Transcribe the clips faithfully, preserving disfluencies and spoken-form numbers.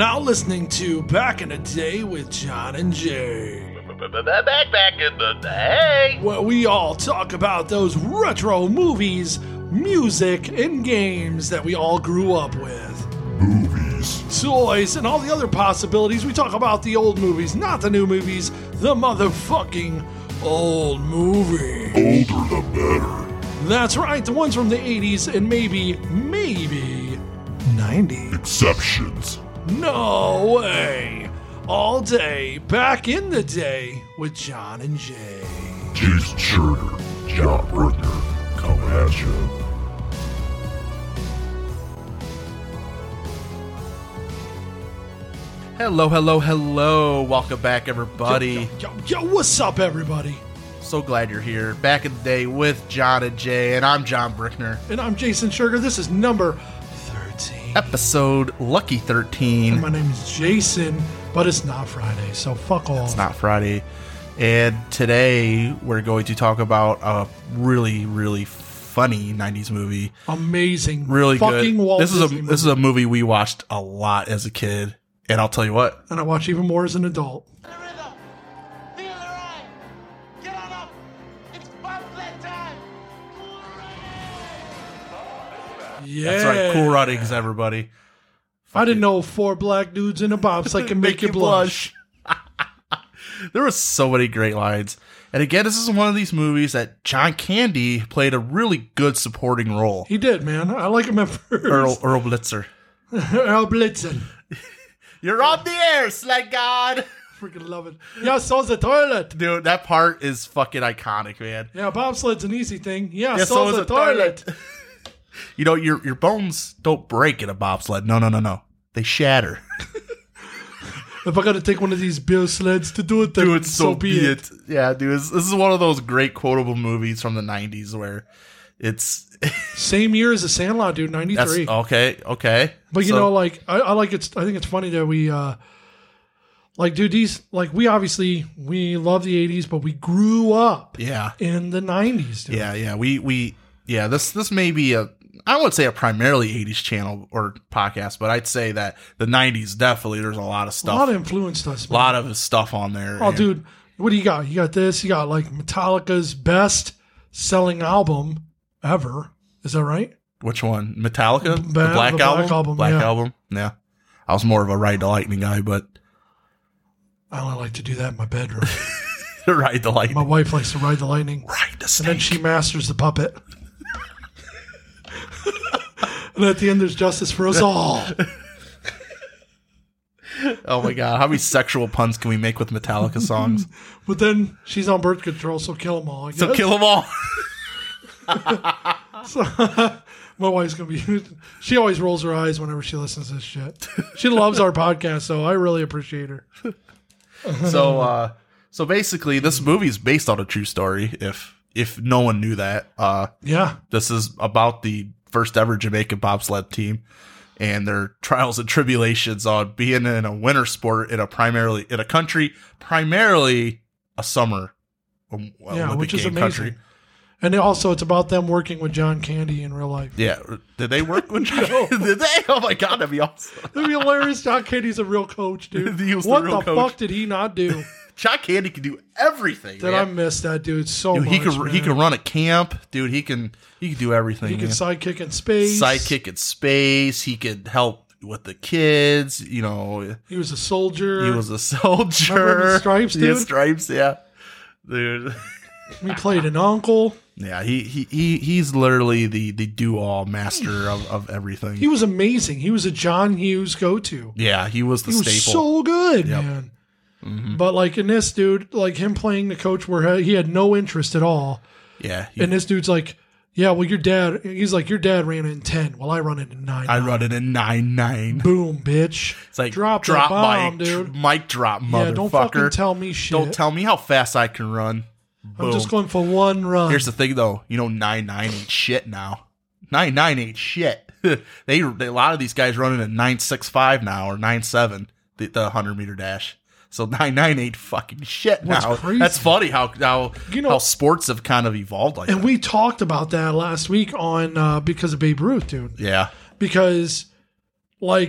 now listening to Back in the Day with John and Jay. Back, back in the day. Where we all talk about those retro movies, music, and games that we all grew up with. Movies. Toys, and all the other possibilities. We talk about the old movies, not the new movies, the motherfucking old movie. Older the better. That's right, the ones from the eighties and maybe, maybe nineties. Exceptions. No way. All day, back in the day with John and Jay. Jason Schurter, John Bruckner, coming at you. Hello, hello, hello. Welcome back, everybody. Yo, yo, yo, yo, what's up, everybody? So glad you're here. Back in the day with John and Jay, and I'm John Brickner. And I'm Jason Sugar. This is number thirteen. Episode Lucky thirteen. And my name is Jason, but it's not Friday, so fuck off. It's not Friday. And today we're going to talk about a really, really funny nineties movie. Amazing. Really fucking good. Walt This is Disney a movie. this is a movie we watched a lot as a kid. And I'll tell you what. And I watch even more as an adult. Yeah. That's right. Cool Runnings, everybody. I didn't know four black dudes in a bobsled can make, you blush. There were so many great lines. And again, this is one of these movies that John Candy played a really good supporting role. He did, man. I like him at first. Earl, Earl Blitzer. Earl Blitzen. You're on the air, Sled God. Freaking love it. Yeah, so's the toilet. Dude, that part is fucking iconic, man. Yeah, bobsled's an easy thing. Yeah, Yeah, so's so is the a toilet. toilet. You know, your your bones don't break in a bobsled. No, no, no, no. They shatter. If I gotta take one of these beer sleds to do it, then Dude, so, be it. Yeah, dude, this, this is one of those great quotable movies from the nineties where it's... Same year as The Sandlot, dude, That's ninety-three. okay, okay. But you So- know, like I, I like it's. I think it's funny that we, uh like, dude, these like we obviously we love the eighties, but we grew up Yeah, in the nineties. Dude. yeah, yeah. We we yeah. This this may be a I wouldn't say a primarily eighties channel or podcast, but I'd say that the nineties definitely. There's a lot of a stuff, lot of influenced us. a Man. lot of his stuff on there. Oh, and- dude, what do you got? You got this. You got like Metallica's best selling album ever. Is that right? Which one? Metallica, the Ba- Black the Black album, Album, Black yeah. album. Yeah, I was more of a Ride the Lightning guy, but I only like to do that in my bedroom. Ride the Lightning, My wife likes to ride the lightning, Ride the and Snake. then she masters the puppet. And at the end, there's justice for us all. Oh my god, how many sexual puns can we make with Metallica songs? But then she's on birth control, so kill them all. I guess. So kill them all. So, my wife's gonna be. She always rolls her eyes whenever she listens to this shit. She loves our podcast, so I really appreciate her. So, uh, so basically, this movie is based on a true story. If if no one knew that, uh, Yeah, this is about the first ever Jamaican bobsled team and their trials and tribulations on being in a winter sport in a primarily in a country primarily a summer um, yeah, Olympic which is game amazing. country. And also, it's about them working with John Candy in real life. Yeah, did they work with? No. Did they? Oh my god, that'd be awesome. It'd be hilarious. John Candy's a real coach, dude. He was the what real the coach. fuck did he not do? John Candy can do everything. Did I man. miss that dude so Dude, much? he can he man. can run a camp, dude. He can he can do everything. He can man. sidekick in space. Sidekick in space. He could help with the kids. You know, He was a soldier. he was a soldier. Remember the stripes, He had dude? stripes, yeah, dude. He played an uncle. Yeah, he he, he he's literally the the do all master of, of everything. He was amazing. He was a John Hughes go to. yeah, he was the He was staple. so good, Yep. man. But like in this dude, like him playing the coach where he had no interest at all. yeah, he, And this dude's like, yeah, well, your dad, he's like, your dad ran it in ten. Well, I run it in nine. I run it in nine nine. Boom, bitch. It's like drop, drop the bomb, mic, dude. mic drop, motherfucker. Yeah, don't fucking tell me shit. Don't tell me how fast I can run. I'm Boom. just going for one run. Here's the thing, though. You know, nine nine ain't shit now. Nine nine ain't shit. they, they a lot of these guys running at nine six five now or nine seven the, the hundred meter dash. So nine nine ain't fucking shit What's now. crazy- That's funny how how You know- how sports have kind of evolved like and that. we talked about that last week on uh, because of Babe Ruth, dude. Yeah, Because like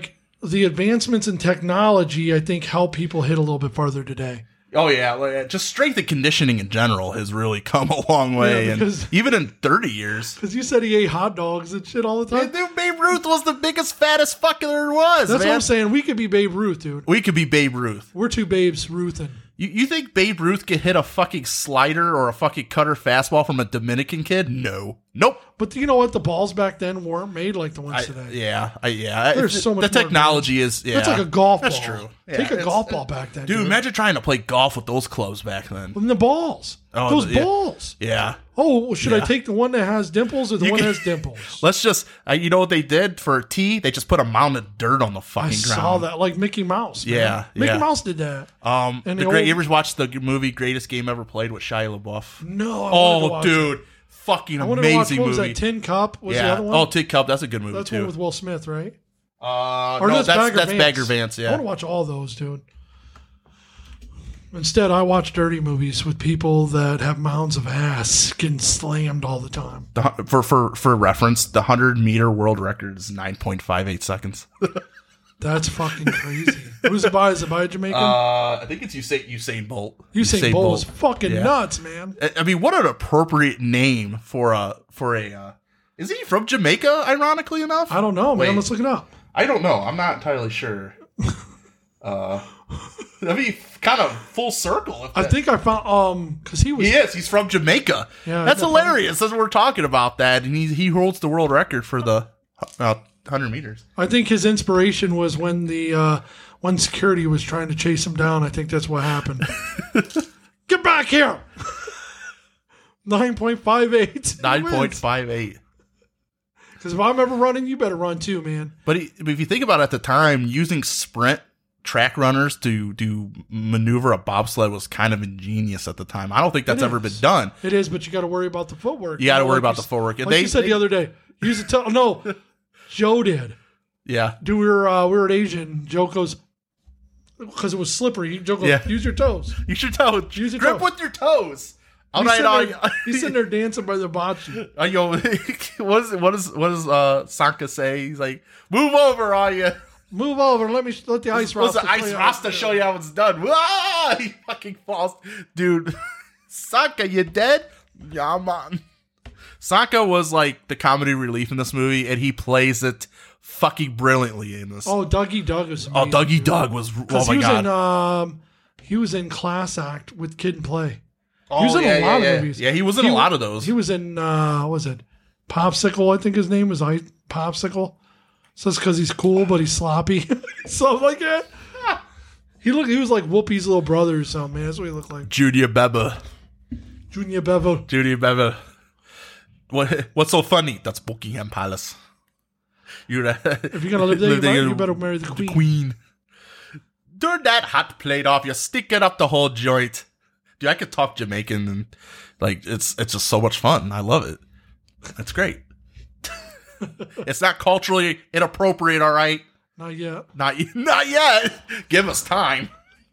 the advancements in technology, I think, help people hit a little bit farther today. Oh yeah, like, just strength and conditioning in general has really come a long way, Yeah, and even in thirty years. Because you said he ate hot dogs and shit all the time. Dude, Babe Ruth was the biggest, fattest fucker there was. That's man. what I'm saying. We could be Babe Ruth, dude. We could be Babe Ruth. We're two babes Ruthin. You, you think Babe Ruth could hit a fucking slider or a fucking cutter fastball from a Dominican kid? No. Nope. But you know what? The balls back then weren't made like the ones I, today. yeah, I, yeah. There's It's- so much The more technology is. Yeah, That's like a golf ball. That's true. Yeah, Take a it's- golf ball back then, dude, dude. imagine trying to play golf with those clubs back then. And the balls. Oh, Those yeah. balls. Yeah. Oh, well, should I Yeah. take the one that has dimples or the You one can- that has dimples? Let's just. Uh, you know what they did for a tee? They just put a mound of dirt on the fucking I ground. saw that, like Mickey Mouse. man. Yeah, Mickey yeah. Mouse did that. Um, And the the great. old- You ever watched the movie Greatest Game Ever Played with Shia LaBeouf? No, I wanted to Oh, watch dude, fucking I wanted to watch, amazing what was movie. that, Tin Cup? Was yeah. the other one? Oh, Tin Cup. That's a good movie That's too. one with Will Smith, right? uh, Or no, that's that's Bagger that's Vance. Bagger Vance. I Yeah. want to watch all those, dude. Instead, I watch dirty movies with people that have mounds of ass getting slammed all the time. The hu- for for for reference, the hundred meter world record is nine point five eight seconds. That's fucking crazy. Who's it by? Is it by a Jamaican? Uh, I think it's Usain Usain Bolt. Usain Bolt is fucking Yeah. nuts, man. I I mean, what an appropriate name for a for a. Uh, is he from Jamaica? Ironically enough, I don't know, man. Wait. Let's look it up. I don't know. I'm not entirely sure. uh, I mean, kind of full circle. If I that- think I found um because he was he is. He's from Jamaica. Yeah, That's I got hilarious. As we're talking about that, and he he holds the world record for the uh, hundred meters. I think his inspiration was when the uh when security was trying to chase him down. I think that's what happened. Get back here. nine point five eight. Nine point five eight. Because if I'm ever running, you better run too, man. But he, but if you think about it, at the time, using sprint track runners to to maneuver a bobsled was kind of ingenious at the time. I don't think that's It ever is. been done. It is, but you got to worry about the footwork. You got to know, worry like about you the footwork. Like They- you said they- the other day, use a toe. No, Joe did. Yeah. Do we were uh, we were at Asian. Joe goes because it was slippery. Joe goes, Yeah. use your toes. Use your toes. Use your Grip toes. with your toes. All He's right, sitting, all there, right. he's sitting there dancing by the bocce. Uh, yo, what is what is what does uh, Sanka say? He's like, "Move over, all you." Move over. Let me let the ice What's rasta. the ice play rasta out. show you how it's done? Ah! He fucking falls, dude. Sanka, you dead? Yeah, man. Sanka was like the comedy relief in this movie, and he plays it fucking brilliantly in this. Oh, Dougie Doug is Oh, amazing, Dougie dude. Doug was. Oh 'Cause my he was god. in um he was in Class Act with Kid and Play. oh, he was in yeah, a yeah, lot yeah. of movies. Yeah, he was in He a wa- lot of those. He was in uh what was it Popsicle? I think his name was I Popsicle. So it's because he's cool, but he's sloppy, something like that. He looked. He was like Whoopi's little brother or something. Man, that's what he looked like. Junior Beba. Junior Bevo. Junior Beba. What? What's so funny? That's Buckingham Palace. You're If you're gonna live there, you, better, you better marry the queen. Queen. Turn that hot plate off. You stick it up the whole joint. Dude, I could talk Jamaican and like it's it's just so much fun. I love it. It's great. It's not culturally inappropriate, all right? Not yet. Not not yet. Give us time.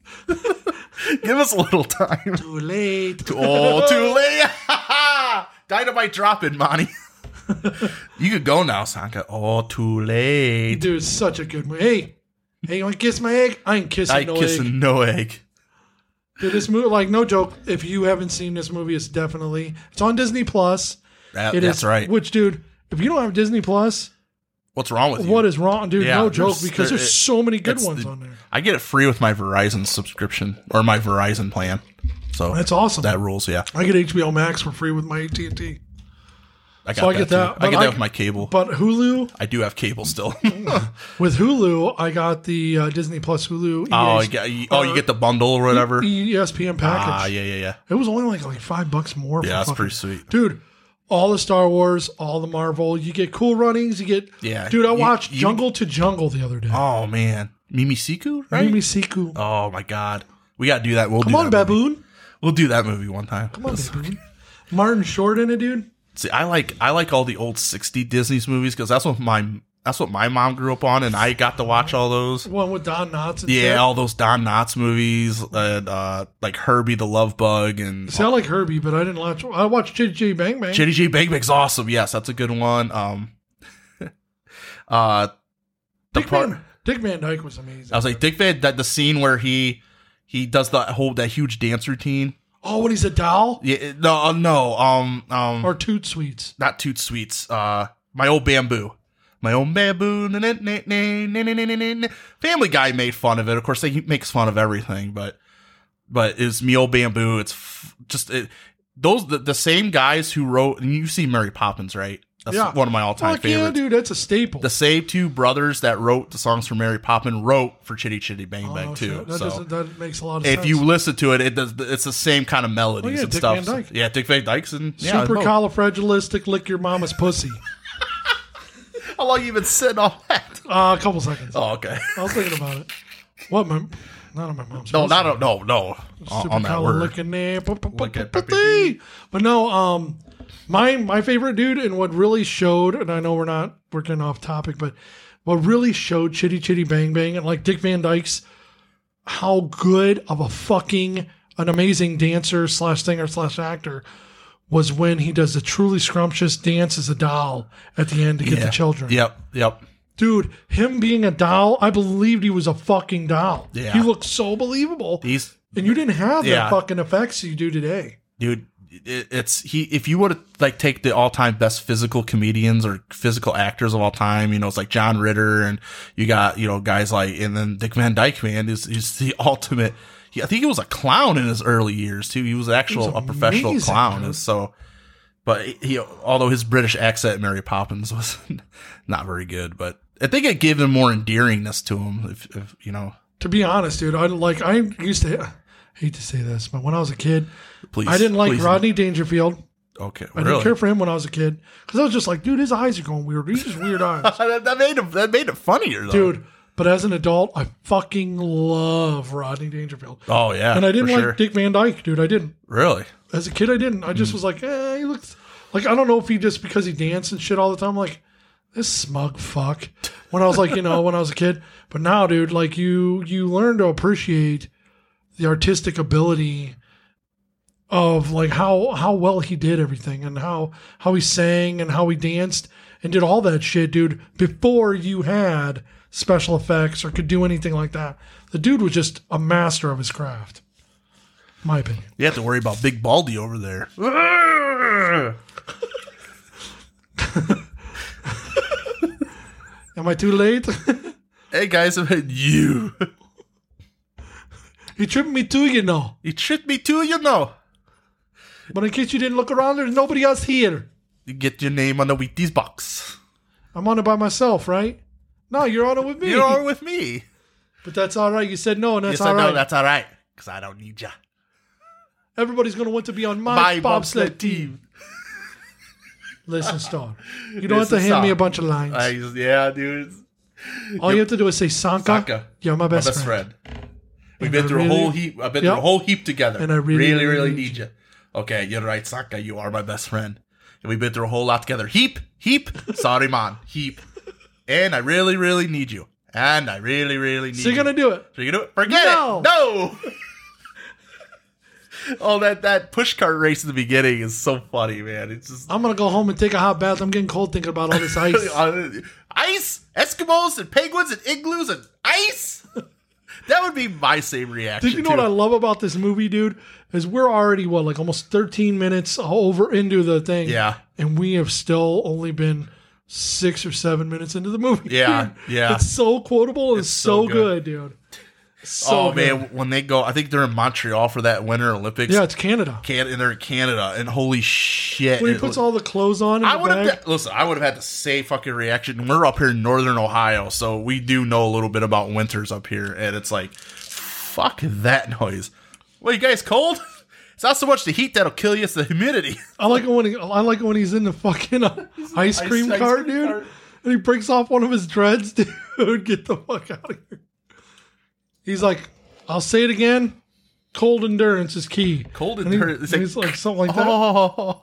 Give us a little time. Too late. Oh, too late. Dynamite dropping, Monty. You could go now, Sanka. Oh, too late. Dude, it's such a good movie. Hey, hey, you want to kiss my egg? I ain't kissing I no kissing egg. no egg. Dude, this movie, like, no joke. If you haven't seen this movie, it's definitely it's on Disney Plus. That, It that's is- right. Which, dude, if you don't have Disney Plus, What's wrong with you? what is wrong, dude? Yeah, no joke, there's- because there- there's it- so many good it's ones the- on there. I get it free with my Verizon subscription or my Verizon plan. So That's awesome. that rules, yeah. I get H B O Max for free with my A T and T. I got So I that get too. that, I but get I- that with my cable. But Hulu, I do have cable still. with Hulu, I got the uh, Disney Plus Hulu. oh, I E A get, you- oh, you get the bundle or whatever. E S P N package. Ah, yeah, yeah, yeah. It was only like like five bucks more. Yeah, for that's fucking- pretty sweet. dude. All the Star Wars, all the Marvel. You get cool runnings. You get Yeah. Dude, I You- watched you- Jungle to Jungle the other day. Oh man, Mimi Siku, right? Mimi Siku. Oh my god, we gotta do that. We'll Come do on, that movie. baboon. We'll do that movie one time. Come on, baboon. Martin Short in it, dude. See, I like I like all the old sixty Disney's movies because that's what my that's what my mom grew up on, and I got to watch all those. One with Don Knotts and Yeah, shit. all those Don Knotts movies, and uh, like Herbie the Love Bug, and See, I like Herbie, but I didn't watch. I watched Chitty Chitty Bang Bang. Chitty Chitty Bang Bang's awesome. Yes, that's a good one. Um, uh, the Big part Man, Dick Van Dyke was amazing. I was like, Dick Van, that the scene where he he does the whole that huge dance routine. Oh, when he's a doll? Yeah, no, uh, no, um, um, Or Toot Sweets. not Toot Sweets. Uh, My Old Bamboo. My Old Bamboo. Na, na, na, na, na, na, na, na, na. Family Guy made fun of it. Of course, he makes fun of everything, but but it's Me Old Bamboo. It's f- just it, those the, the same guys who wrote. And you see Mary Poppins, right? That's Yeah. one of my all time Fuck yeah, favorites. dude, that's a staple. The same two brothers that wrote the songs for Mary Poppins wrote for Chitty Chitty Bang Bang Oh, too. shit. That, So doesn't, that makes a lot of if sense. you listen to it, it does. It's the same kind of melodies Oh, yeah, and Dick stuff. Van Dyke. So- yeah, Dick Van Dyke's and yeah, Super no. califragilistic, lick your mama's pussy. How long you been sitting on that? Uh, a couple seconds. Oh, okay. I was thinking about it. What, my... Not on my mom's No, pussy. not a, no, no. On, on that word. Licking there. Pu- pu- pu- Lick it, pu- puppy. pu- But no, um, my my favorite dude, and what really showed, and I know we're not we're getting off topic, but what really showed Chitty Chitty Bang Bang and like Dick Van Dyke's how good of a fucking an amazing dancer slash singer slash actor was when he does the truly scrumptious dance as a doll at the end to get Yeah. the children. Yep, yep. Dude, him being a doll, I believed he was a fucking doll. Yeah. He looked so believable. He's And you didn't have Yeah. that fucking effects you do today. dude. It, it's he. If you would like take the all time best physical comedians or physical actors of all time, you know, it's like John Ritter, and you got you know guys like, and then Dick Van Dyke, man, is is the ultimate. He, I think he was a clown in his early years too. He was actual He was a professional amazing, clown. dude. So, but he, although his British accent, in Mary Poppins was not very good, but I think it gave him more endearingness to him. If, if you know, To be honest, dude, I like I used to I hate to say this, but when I was a kid, please, I didn't like please. Rodney Dangerfield. Okay, I really? didn't care for him when I was a kid because I was just like, dude, his eyes are going weird. He's just weird eyes, that, that made him. That made it funnier, though. dude. But as an adult, I fucking love Rodney Dangerfield, Oh yeah, and I didn't for like sure. Dick Van Dyke, dude. I didn't. Really? As a kid, I didn't. I just was like, eh, he looks like I don't know if he just because he danced and shit all the time. Like this smug fuck. When I was like, you know, when I was a kid, but now, dude, like you, you learn to appreciate the artistic ability of like how how well he did everything and how how he sang and how he danced and did all that shit, dude. Before you had special effects or could do anything like that, the dude was just a master of his craft. My opinion. You have to worry about Big Baldy over there. Am I too late? Hey guys, I've had you. He tripped me too, you know. You tricked me too, you know. But in case you didn't look around, there's nobody else here. You get your name on the Wheaties box. I'm on it by myself, right? No, you're on it with me. You're on with me. But that's all right. You said no, and You that's said all right. no, that's all right. Because I don't need ya. Everybody's going to want to be on my, My bobsled bobsled team. team. Listen, Star. You don't have Listen, to hand me Star. a bunch of lines. I just, yeah, dude. all you have to do is say, Sanka, Sanka, you're my My best, best friend. friend. We've And been I through really- a whole heap. I've been Yep. through a whole heap together. And I really, really, really really need need you. Okay, you're right, Sanka. You are my best friend. And we've been through a whole lot together. Heap, heap. Sorry, man. Heap. And I really, really need you. And I really, really need So you're you. going to do it. So you do it? Forget No. it. No. Oh, that, that push cart race in the beginning is so funny, man. It's just I'm going to go home and take a hot bath. I'm getting cold thinking about all this ice. ice, Eskimos, and penguins, and igloos, and ice. That would be my same reaction. Did you know too. what I love about this movie, dude? Is we're already, what, like almost thirteen minutes over into the thing. Yeah. And we have still only been six or seven minutes into the movie. Yeah, dude. yeah. It's so quotable and It's so, so good. good. dude. So oh good. man, when they go, I think they're in Montreal for that Winter Olympics. Yeah, it's Canada. Can and they're in Canada, and holy shit! When he it- puts all the clothes on in I the would have bag. listen. I would have had the same fucking reaction. We're up here in Northern Ohio, so we do know a little bit about winters up here, and it's like, fuck that noise. What, you guys cold? It's not so much the heat that'll kill you; it's the humidity. I like it when he, I like it when he's in the fucking uh, ice cream ice cart, cream dude, cart. and he breaks off one of his dreads, dude. Get the fuck out of here. He's like, I'll say it again. Cold endurance is key. Cold And he- endurance. It's and like- he's like something like that. Oh,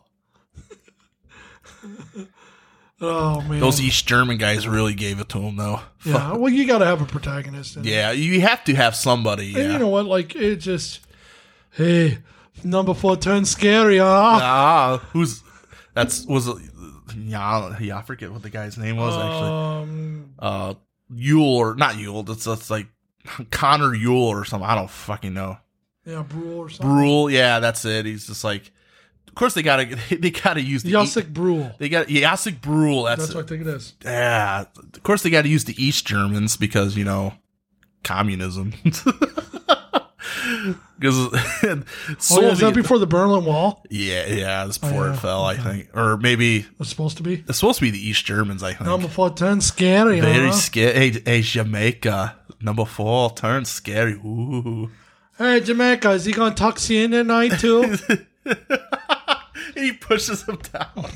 Oh man, those East German guys really gave it to him, though. yeah. Well, you got to have a protagonist. In it. Yeah, you have to have somebody. Yeah. And you know what? Like it just, hey, number four turns scary, huh? Ah, who's that's was it- yeah, yeah, I forget what the guy's name was actually. Um, Uh, Yule or not Yule. It's, it's like Connor Yule or something. I don't fucking know. Yeah, Brule or something. Brule, yeah, that's it. He's just like, of course they gotta they gotta use the Josip Brule. They got Josip Brule. That's, That's what I think it is. Yeah, of course they got to use the East Germans because you know communism. Because Oh, yeah, is that before the Berlin Wall? Yeah, yeah, it was before Oh, yeah. it fell, Okay. I think, or maybe It's supposed to be. it's supposed to be the East Germans. I think. Number four ten, scary. Very huh? scary. Hey, hey, Jamaica, number four, turn scary. Ooh. Hey, Jamaica, is he gonna tuck you in tonight too? He pushes him down.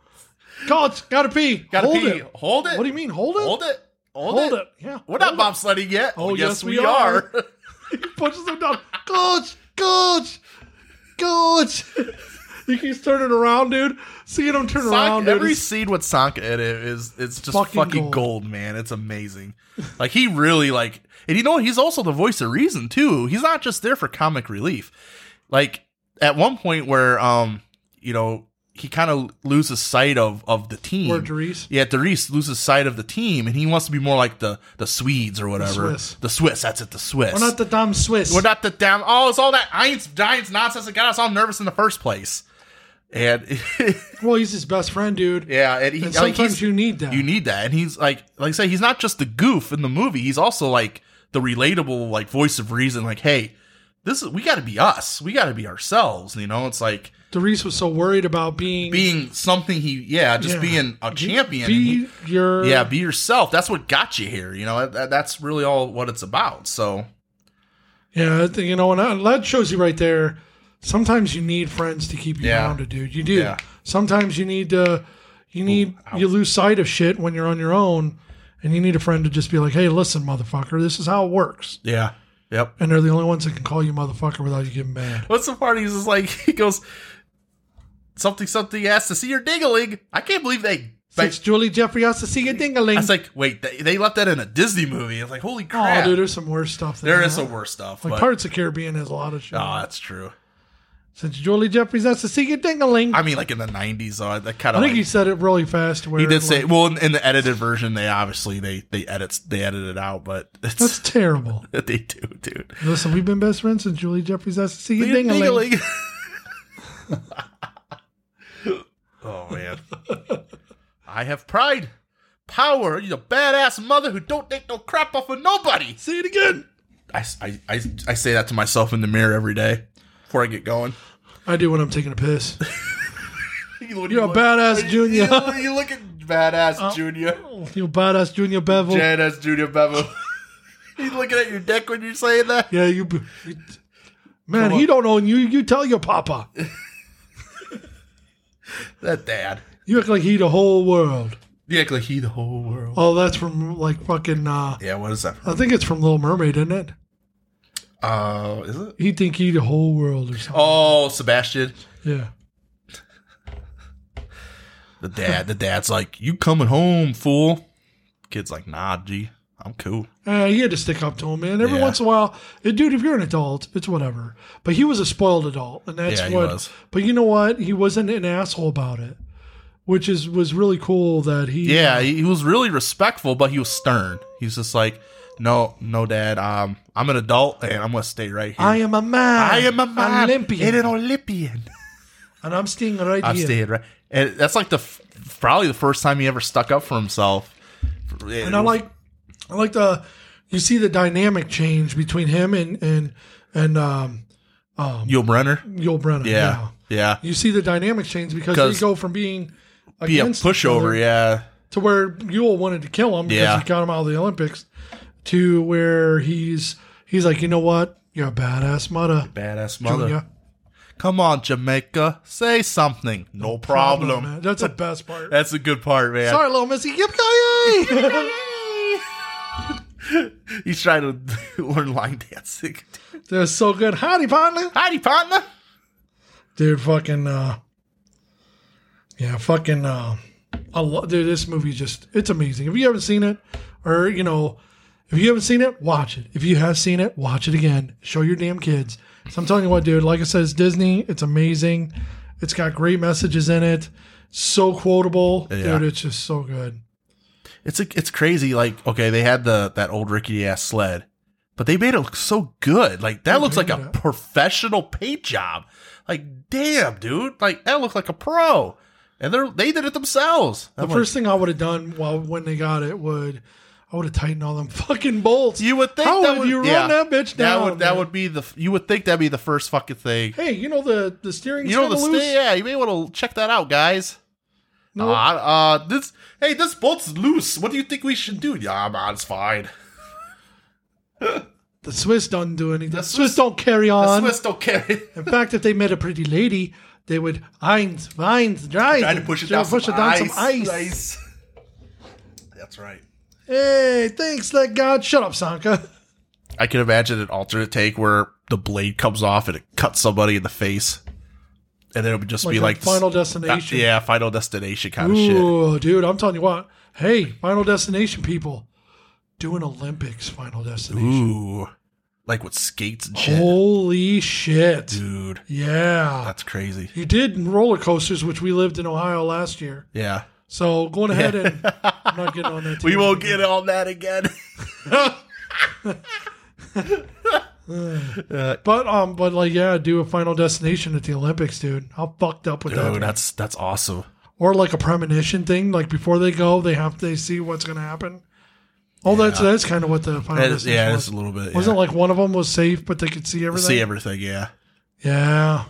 Coach, gotta pee. Gotta Hold pee. it. Hold it. What do you mean? Hold it. Hold it. Hold, Hold it. it. Yeah. We're not hold bobsledding yet. Oh, yes, we we are. are. He pushes him down. Coach, coach, coach. He keeps turning around, dude. Seeing him turn around, Sanka, dude. every is- scene with Sanka in it is it's just Fucking fucking, gold. gold. man. It's amazing. Like he really like, and you know what? He's also the voice of reason too. He's not just there for comic relief. Like at one point where um you know he kind of loses sight of of the team. Where Dries? Yeah, Dries loses sight of the team, and he wants to be more like the the Swedes or whatever. Swiss. The Swiss. That's it. The Swiss. We're not the damn Swiss. We're not the damn. Oh, it's all that Giants, Giants nonsense that got us all nervous in the first place. And Well, he's his best friend, dude. yeah, and, he, And like, sometimes he's- you need that. You need that, and he's like, like I say, he's not just the goof in the movie. He's also like the relatable, like voice of reason. Like, hey, this is we got to be us. We got to be ourselves. You know, it's like Dries was so worried about being being something. He yeah, just Yeah. being a champion. and Be he- your yeah, be yourself. That's what got you here. You know, that, that's really all what it's about. So Yeah, I think, you know, and that- that shows you right there. Sometimes you need friends to keep you Yeah. grounded, dude. You do. Yeah. Sometimes you need to, you need, Ooh, you lose sight of shit when you're on your own, and you need a friend to just be like, "Hey, listen, motherfucker, this is how it works." yeah, yep. And they're the only ones that can call you motherfucker without you getting mad. What's the part? He's just like he goes something something. Asked to see your dingling. I can't believe they. Since Julie Jeffrey has to see you dingaling. I was like, wait, they, they left that in a Disney movie. I was like, holy crap. Oh, dude, there's some worse stuff. Than there that. is some worse stuff. Like but, Pirates of the Caribbean has a lot of shit. oh, that's true. Since Julie Jeffries has to see you dingaling. I mean, like in the nineties, though, that kind I of. think Like, he said it really fast. Where he did say, like, well, in, in the edited version, they obviously they they edit they edited it out, but it's that's terrible. they do, dude. Listen, we've been best friends since Julie Jeffries has to see you Ding- dingaling. ding-a-ling. Oh man, I have pride, power. You're a badass mother who don't take no crap off of nobody. Say it again. I, I, I, I say that to myself in the mirror every day before I get going. I do when I'm taking a piss. You- when You're you a look- badass you- junior. You, you look at badass junior. You badass Junior Bevel. Badass junior Bevel. You looking at your dick when you're saying that? Yeah, you. you man, Come he on. don't own you. You tell your papa. That dad. You act like he the whole world. You act like he the whole world. Oh, that's from like fucking. uh Yeah, what is that from? I think it's from Little Mermaid, isn't it? Uh, is it? He think he the whole world or something. Oh, Sebastian. Yeah. The dad. The dad's like, you coming home, fool. Kid's like, nah, G. I'm cool. Uh, he had to stick up to him, man. Every Yeah. once in a while, eh, dude, if you're an adult, it's whatever. But he was a spoiled adult, and that's Yeah, he what. was. But you know what? He wasn't an asshole about it, which is was really cool. That he, Yeah, he, he was really respectful, but he was stern. He's just like, no, no, dad. Um, I'm an adult, and I'm gonna stay right here. I am a man. I am a man, Olympian, and an Olympian. and I'm staying right I'm here. staying right. And that's like the f- probably the first time he ever stuck up for himself. And I like, I like the, you see the dynamic change between him and and and um, Yul Brenner. Yul Brenner. Yeah, yeah. You see the dynamic change because 'Cause they go from being Be a against each pushover. other Yeah, to where Yule wanted to kill him because Yeah. he got him out of the Olympics, to where he's he's like, you know what, you're a badass mother, badass mother. Junior. Come on, Jamaica, say something. No problem. man. That's the best part. That's a good part, man. Sorry, little Missy. Yippee! He's trying to learn line dancing. They're so good. Howdy, partner. Howdy, partner. Dude, fucking, uh, yeah, fucking, uh, I lo- dude, this movie just, it's amazing. If you haven't seen it, or, you know, if you haven't seen it, watch it. If you have seen it, watch it again. Show your damn kids. So I'm telling you what, dude, like I said, it's Disney. It's amazing. It's got great messages in it. So quotable. Yeah. Dude, it's just so good. it's a, it's crazy. Like, okay, they had the that old rickety ass sled, but they made it look so good. Like that They looks like a painted it. professional paint job. Like, damn, dude, like that looked like a pro, and they they did it themselves. The I'm first thing I would have done while when they got it would I would have tightened all them fucking bolts. like, you would think How that would would you run yeah, that bitch down? That would that man? would be the you would think that'd be the first fucking thing. Hey, you know the the steering. You know the loose? stay, yeah. You may want to check that out, guys. No. Uh, uh, this hey, this bolt's loose. What do you think we should do? Yeah, man, it's fine. The Swiss don't do anything. The Swiss- Swiss don't carry The on. Swiss don't care. In fact, if they met a pretty lady, they would Heinz, Heinz, drive, Try to push it down, push some, it down ice, some ice. ice. That's right. Hey, thanks, let God. Shut up, Sanka. I can imagine an alternate take where the blade comes off and it cuts somebody in the face, and then it would just Like be a like Final uh, Destination. yeah, Final Destination kind of shit. Ooh, dude, I'm telling you what. Hey, Final Destination people, do an Olympics Final Destination. Ooh, like with skates and shit, Holy shit. dude. Yeah. That's crazy. You did roller coasters, which we lived in Ohio last year. Yeah, So going ahead and I'm not getting on that. we too won't much. get on that again. But um, but like yeah, do a Final Destination at the Olympics, dude. How fucked up with that? Dude, be? that's that's awesome. Or like a premonition thing, like before they go, they have they see what's going to happen. Oh, that's that's kind of what the Final That is, Destination yeah, was. it's a little bit. Wasn't yeah. like one of them was safe, but they could see everything. See everything, yeah. Yeah.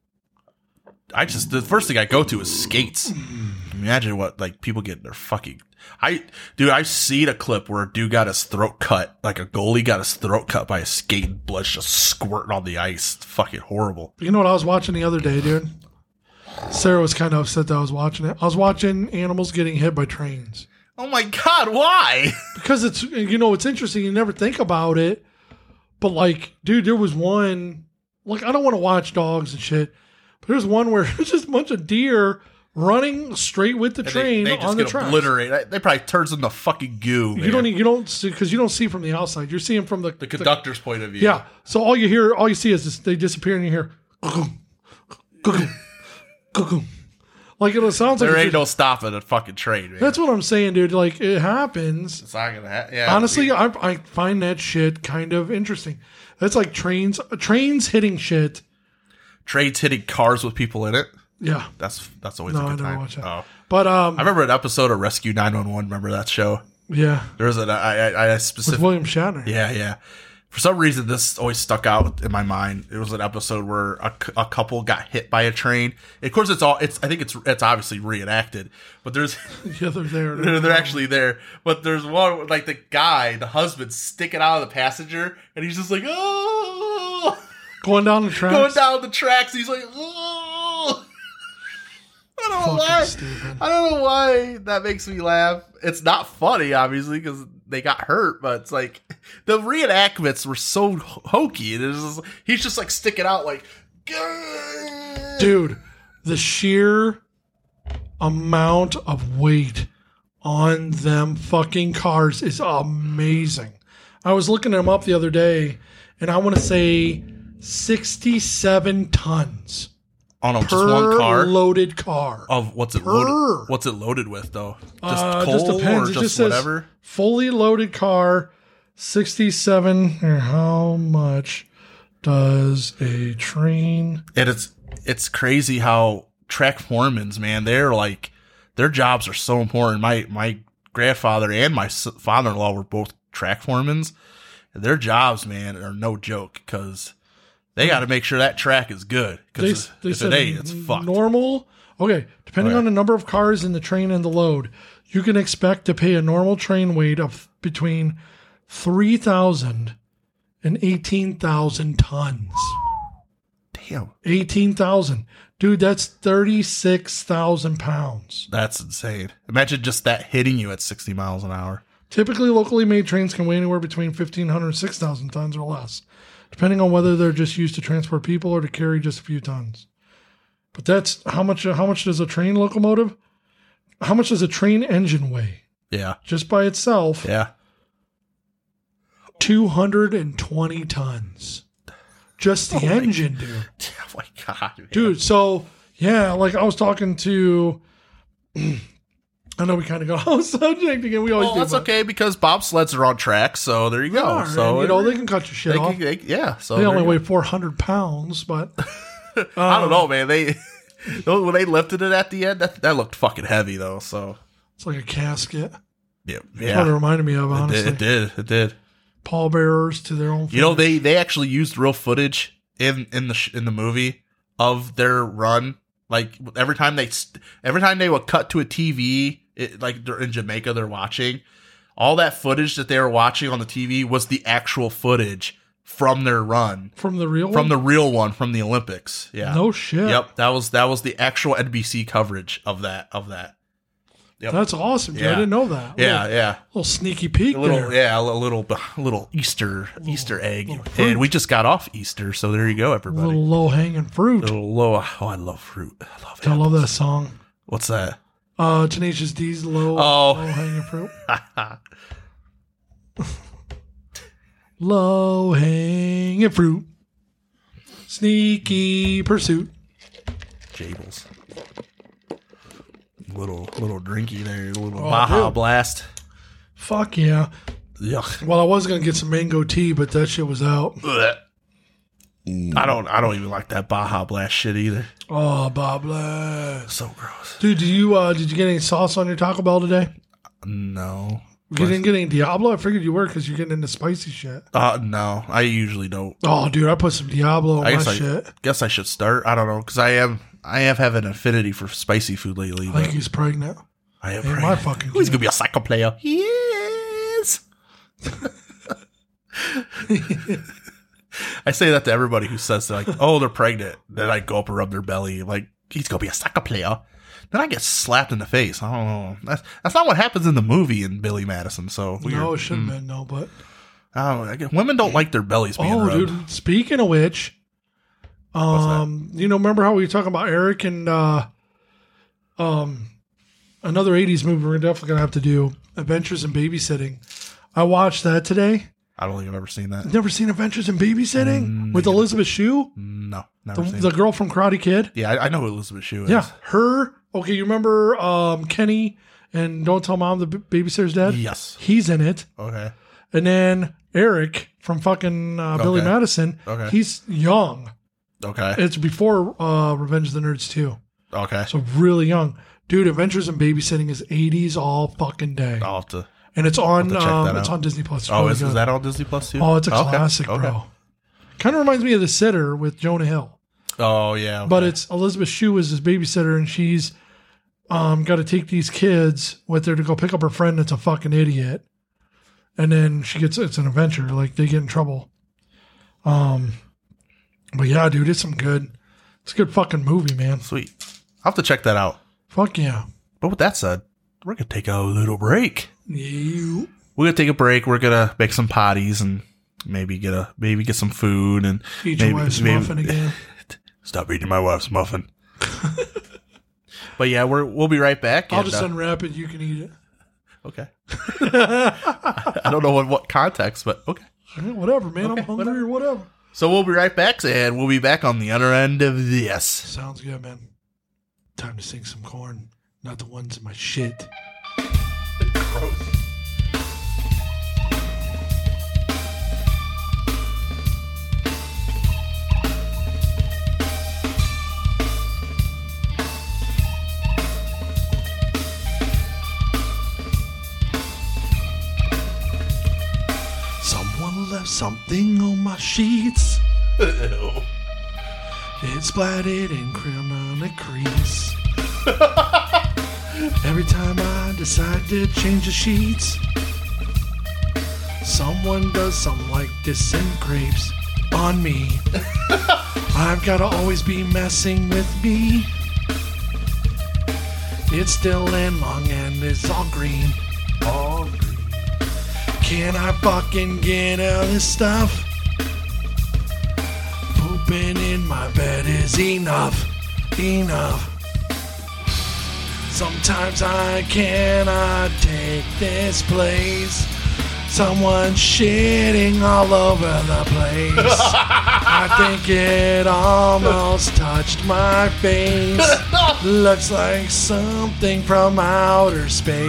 I just the first thing I go to is skates. Imagine what like people get their fucking. I dude, I've seen a clip where a dude got his throat cut, like a goalie got his throat cut by a skate, and blood's just squirting on the ice. It's fucking horrible. You know what I was watching the other day, dude? Sarah was kind of upset that I was watching it. I was watching animals getting hit by trains. Oh my god, why? Because it's, you know, it's interesting. You never think about it. But like, dude, there was one, like, I don't want to watch dogs and shit, but there's one where there's just a bunch of deer running straight with the And train they, they just on the get track. obliterated. They probably turns into fucking goo. You man. don't, e- you don't see, because you don't see from the outside. You're seeing from the, the conductor's point of view. yeah. So all you hear, all you see is this, they disappear and you hear, cuckoo, cuckoo. Like it sounds like There it's ain't just- no stopping a fucking train, man. That's what I'm saying, dude. Like it happens. It's not gonna happen. Yeah, Honestly, we- I, I find that shit kind of interesting. That's like trains, trains hitting shit. trains hitting cars with people in it. Yeah, That's that's always No, a I good never time. watched that. Oh, but um, I remember an episode of Rescue nine one one. Remember that show? yeah, There was an I I, I with specific. William Shatner. Yeah, yeah. For some reason, this always stuck out in my mind. It was an episode where a, cou- a couple got hit by a train. Of course, it's all. It's. I think it's. It's obviously reenacted, but there's. yeah, they're there. They're, they're actually there, but there's one like the guy, the husband, sticking out of the passenger, and he's just like, oh, going down the tracks. going down the tracks. He's like, oh. I don't know Fucking why. stupid. I don't know why that makes me laugh. It's not funny, obviously, because they got hurt, but it's like the reenactments were so hokey. And it was just, he's just like sticking out, like, "Grr." Dude, the sheer amount of weight on them fucking cars is amazing. I was looking them up the other day, and I want to say sixty-seven tons on a, just per one car. loaded car. Of what's it Per. loaded? What's it loaded with though? Just Uh, coal just depends. or It just, just says whatever? fully loaded car, sixty-seven. Or how much does a train? And it's it's crazy how track foremans, man, they're like their jobs are so important. My my grandfather and my s- father-in-law were both track foremans. And their jobs, man, are no joke because they got to make sure that track is good. They, Because they if said it ain't, it's fucked. normal. Okay, depending Okay. on the number of cars in the train and the load, you can expect to pay a normal train weight of between three thousand and eighteen thousand tons. Damn, eighteen thousand. Dude, that's thirty-six thousand pounds. that's insane. Imagine just that hitting you at sixty miles an hour. Typically, locally made trains can weigh anywhere between fifteen hundred and six thousand tons or less, depending on whether they're just used to transport people or to carry just a few tons. But that's how much. How much does a train locomotive? How much does a train engine weigh? Yeah, Just by itself, yeah. two hundred twenty tons. Just the engine, dude. Oh my god, man. Dude, so yeah, like I was talking to I know we kind of got off subject again. We always Well, do. that's but okay because bobsleds are on track, so there you they go. are, so and, you know they can cut your shit they off. can- they- yeah, so They there only you weigh go. four hundred pounds, but I don't know, man. They when they lifted it at the end, that, that looked fucking heavy though. So it's like a casket. yeah, That's what it yeah, reminded me of, it honestly. did, it did, it did. Pallbearers to their own. You know, finish. they they actually used real footage in in the sh- in the movie of their run. Like every time they st- every time they would cut to a T V, it, like they're in Jamaica, they're watching. All that footage that they were watching on the T V was the actual footage from their run, from the real from one? the real one from the Olympics. Yeah. No shit. Yep. That was that was the actual N B C coverage of that of that. Yep. That's awesome, dude. I Yeah. didn't know that. Yeah, Little, yeah. little sneaky peek A little, there. yeah, a little, a little Easter, Easter egg, little fruit. and we just got off Easter, so there you go, A everybody. little low hanging fruit. Little low. Oh, I love fruit. I love it. I love that song. What's that? Uh, Tenacious D's low, Oh. low hanging fruit. Low hanging fruit. Sneaky pursuit. Jables. Little, little drinky there. A little Oh, Baja dude. Blast. Fuck yeah. Yuck. Well, I was gonna get some mango tea, but that shit was out. Blech. I don't. I don't even like that Baja Blast shit either. Oh, Bob Blast. So gross. Dude, did you uh did you get any sauce on your Taco Bell today? No. You didn't get any Diablo? I figured you were because you're getting into spicy shit. Uh, no. I usually don't. Oh, dude, I put some Diablo on I my guess I shit. guess I should start. I don't know because I am. I have have an affinity for spicy food lately. I But think he's pregnant. I am. Ain't right. my fucking He's kid. gonna be a psycho player. Yes. I say that to everybody who says like, "Oh, they're pregnant." Then I go up and rub their belly, like he's gonna be a soccer player. Then I get slapped in the face. I don't know. That's that's not what happens in the movie in Billy Madison. So weird. No, it should have Mm. been no, but I don't know. I guess women don't like their bellies being oh, rubbed. dude. Speaking of which, um, you know, remember how we were talking about Eric and uh, um, another eighties movie we're definitely gonna have to do, Adventures in Babysitting. I watched that today. I don't think I've ever seen that. Never seen Adventures in Babysitting Mm, with neither. Elizabeth Shue, No, never the, seen the it. girl from Karate Kid. Yeah, I, I know who Elizabeth Shue is. Yeah, her. Okay, you remember um, Kenny and Don't Tell Mom the B- Babysitter's Dead? Yes. He's in it. Okay. And then Eric from fucking uh, Billy Okay. Madison. Okay. He's young. Okay. It's before uh, Revenge of the Nerds too. Okay. So really young. Dude, Adventures in Babysitting is eighties all fucking day. I'll have to. And it's on I'll have to check um, that it's out. on Disney Plus. It's Oh, really is, is good. that on Disney Plus too? Oh, it's a Okay, classic, okay. bro. Kind of reminds me of The Sitter with Jonah Hill. Oh yeah. Okay. But it's Elizabeth Shue is his babysitter, and she's um, got to take these kids with her to go pick up her friend that's a fucking idiot. And then she gets, it's an adventure. Like, they get in trouble. Um, But yeah, dude, it's some good, it's a good fucking movie, man. Sweet. I'll have to check that out. Fuck yeah. But with that said, we're gonna take a little break. You. We're gonna take a break. We're gonna make some potties and maybe get a maybe get some food and Eat maybe, your wife's maybe- muffin again. Stop eating my wife's muffin. But yeah, we're we'll be right back. I'll and, just uh, unwrap it. You can eat it. okay. I don't know in what context, but okay. Yeah, whatever, man. Okay, I'm hungry whatever. or whatever. So we'll be right back, and we'll be back on the other end of this. Sounds good, man. Time to sing some corn. Not the ones in my shit. Someone left something on my sheets. It's splattered in crayon on a crease. Every time I decide to change the sheets, someone does something like this and grapes on me. I've gotta always be messing with me. It's still and long and it's all green. All green. Can I fucking get out of this stuff? Pooping in my bed is enough, enough. Sometimes I cannot take this place. Someone shitting all over the place. I think it almost touched my face. Looks like something from outer space.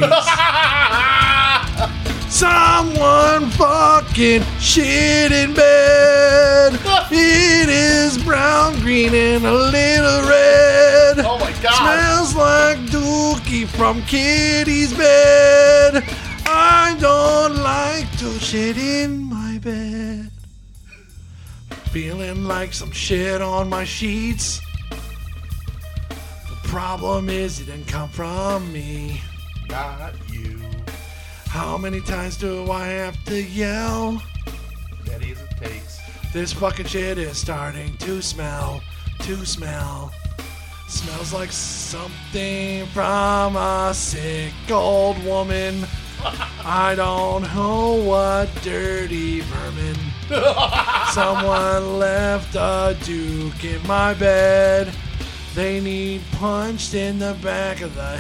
Someone fucking shit in bed. It is brown, green, and a little red. Oh my God. Smells like dookie from Kitty's bed. I don't like to shit in my bed. Feeling like some shit on my sheets. The problem is it didn't come from me. Not you. How many times do I have to yell? Many as it takes. This fucking shit is starting to smell, to smell. Smells like something from a sick old woman. I don't know what dirty vermin. Someone left a duke in my bed. They need punched in the back of the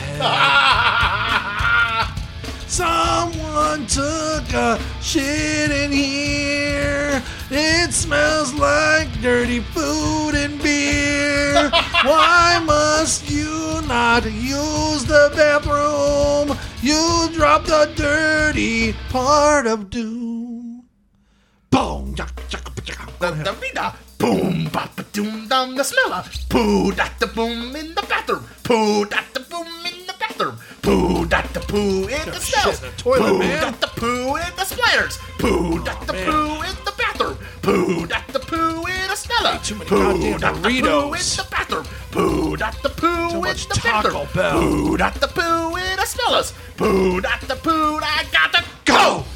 head. Someone took a shit in here. It smells like dirty food and beer. Why must you not use the bathroom? You dropped the dirty part of doom. Boom. The, the vida. Boom, bop, doom, down the smeller. Poo, dat the boom in the bathroom. Poo, dat the boom in the bathroom. Poo, dat the poo in the smells. Shit in the toilet, poo, man. dat the poo in the splatters. Poo, dat the man. poo in the bathroom. Poo, dat the poo in a smeller. Too many Poo, goddamn dat the poo in Doritos. the bathroom. Poo, dat the poo Too in much the Taco bathroom. Bell. Poo, dat the poo in the smellers. Poo, dat the poo, I got to go.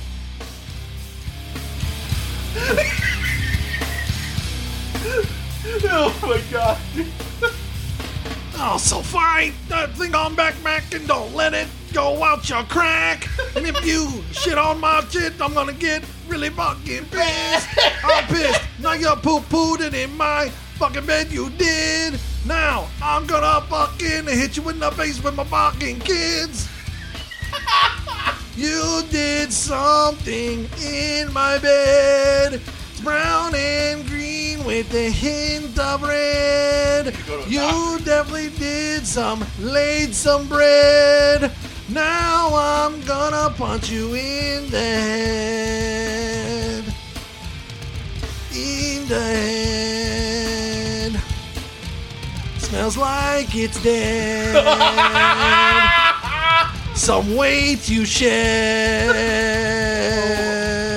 Oh my God. Oh, so fight that thing on back, Mac, and don't let it go out your crack. And if you shit on my shit, I'm gonna get really fucking pissed. I'm pissed. Now you poo-pooed it in my fucking bed, you did. Now I'm gonna fucking hit you in the face with my fucking kids. You did something in my bed. It's brown and green with a hint of red. You definitely did some, laid some bread. Now I'm gonna punch you in the head. In the head. Smells like it's dead. Some weight you shed.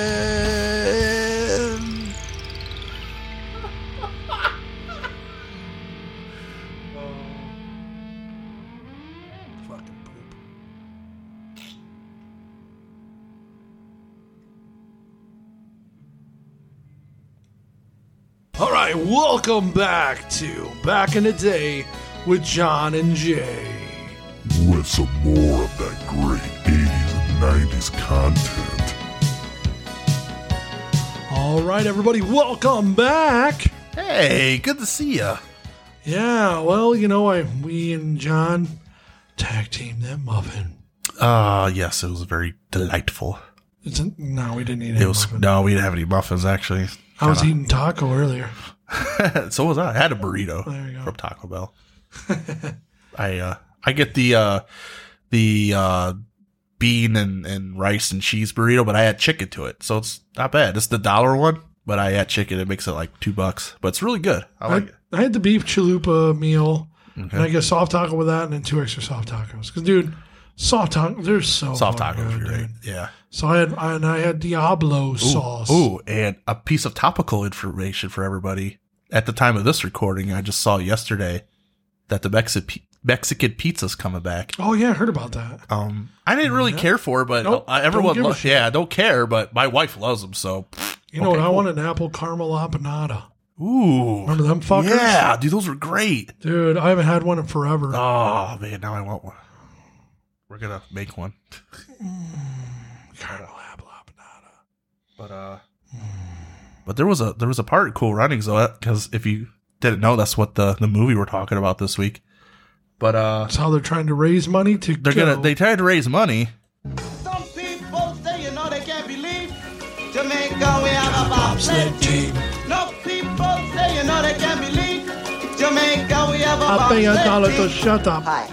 Fucking poop. All right, welcome back to Back in the Day with John and Jay. With some more of that great eighties and nineties content. All right, everybody, welcome back. Hey, good to see ya. Yeah, well, you know, I we and John tag teamed that muffin. Uh, yes, it was very delightful. It's a, no, we didn't eat It any was muffin. no, we didn't have any muffins actually. I was Kinda- eating taco earlier. So was I. I had a burrito There you go. from Taco Bell. I uh I get the uh the uh bean and, and rice and cheese burrito, but I add chicken to it, so it's not bad. It's the dollar one, but I add chicken. It makes it like two bucks, but it's really good. I like I, it. I had the beef chalupa meal, Okay. and I get soft taco with that, and then two extra soft tacos. Because, dude, soft tacos, they're so Soft fucking tacos, good, you're right. dude. Yeah. So I had, I, and I had Diablo sauce. Ooh, and a piece of topical information for everybody. At the time of this recording, I just saw yesterday that the Mexi- Mexican pizza's coming back. Oh yeah, I heard about that. Um, I didn't really Yeah. care for it, but Nope, uh, everyone, don't give a lo- shit. yeah, I don't care. But my wife loves them, so You know okay, what? I cool. want an apple caramel empanada. Ooh, Remember them fuckers? yeah, dude, those were great. Dude, I haven't had one in forever. Oh man, now I want one. We're gonna make one, Caramel apple empanada. but uh, but there was a there was a part of Cool Runnings though, because if you didn't know, that's what the the movie we're talking about this week. But uh, That's how they're trying to raise money to they're go. gonna they tried to raise money. Some people say, you know, they can't believe a bobsled team. No people say you know they can't believe Jamaica, we have a I'll pay a dollar to team. shut up. Hi.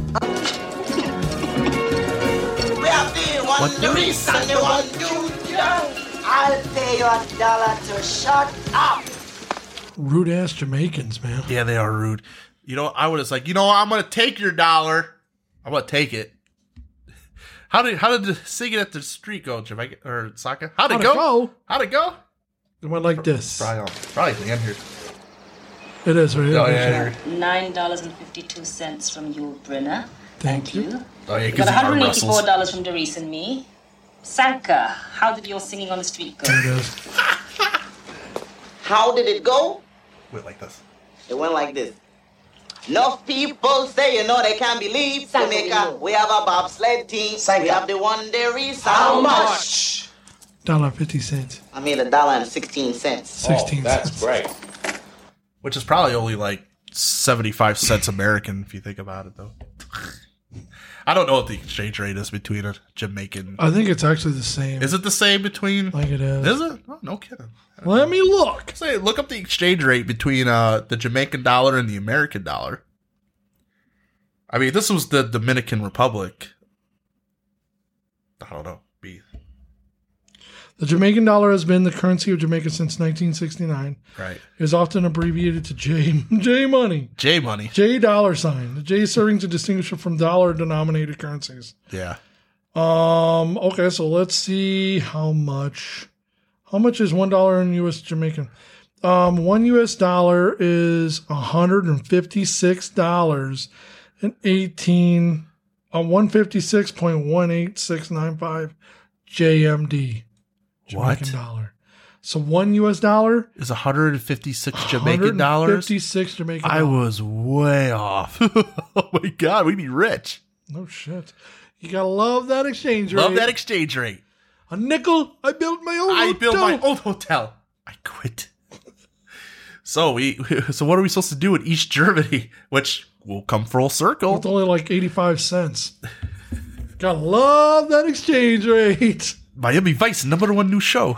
We have the one What? the reason and the one junior. I'll pay you a dollar to shut up. Rude ass Jamaicans, man. Yeah, they are rude. You know, I was like, you know, I'm gonna take your dollar. I'm gonna take it. How did how did the singing at the street go, Jamaica or Saka? How'd it How'd it go? go? How'd it go? It went like this. Probably, on- probably the end here. It is right here. Oh yeah, Nine dollars and fifty-two cents from you, Brenner. Thank you. oh yeah, You because got he arm one hundred eighty-four wrestles. dollars from Doris and me. Sanka, how did your singing on the street go? There it is. How did it go? Wait, like this. It went like this. Enough people say you know they can't believe Jamaica, we have a bobsled team. We have the one there is. How much? Dollar fifty cents. I made a dollar and sixteen cents. Sixteen cents. great. Which is probably only like seventy-five cents American if you think about it, though. I don't know what the exchange rate is between a Jamaican. I think it's actually the same. Is it the same between? I think it is. Is it? Oh, no kidding. Let me look. Say, look up the exchange rate between uh, the Jamaican dollar and the American dollar. I mean, this was the Dominican Republic. I don't know. Be The Jamaican dollar has been the currency of Jamaica since nineteen sixty-nine. right. It is often abbreviated to J J money. J money. J dollar sign. The J is serving to distinguish it from dollar denominated currencies. Yeah. Um. Okay, so let's see how much. How much is one dollar in U S Jamaican? Um, one U S dollar is one hundred and fifty-six dollars and eighteen. Uh, one fifty six point one eight six nine five J M D. Jamaican What? dollar. So one U S dollar. Is one hundred fifty-six Jamaican dollars? one hundred fifty-six Jamaican I dollars. was way off. Oh my God, we'd be rich. No shit. You gotta love that exchange rate. Love that exchange rate. A nickel. I built my own. I built my hotel. own hotel. I quit. So we, so what are we supposed to do in East Germany? Which will come full circle. It's only like eighty-five cents. Gotta love that exchange rate. Miami Vice, number one new show.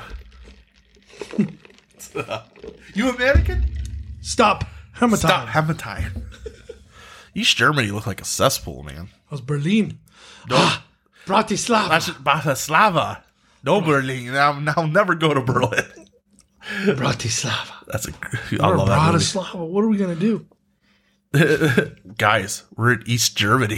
You American? Stop. Hammer Stop. time. Hammer time. East Germany looked like a cesspool, man. That was Berlin. No, Bratislava. that's Bratislava. No Berlin. I'll, I'll never go to Berlin. Bratislava. That's a. I Or love that movie. Bratislava. What are we gonna do? Guys, we're in East Germany.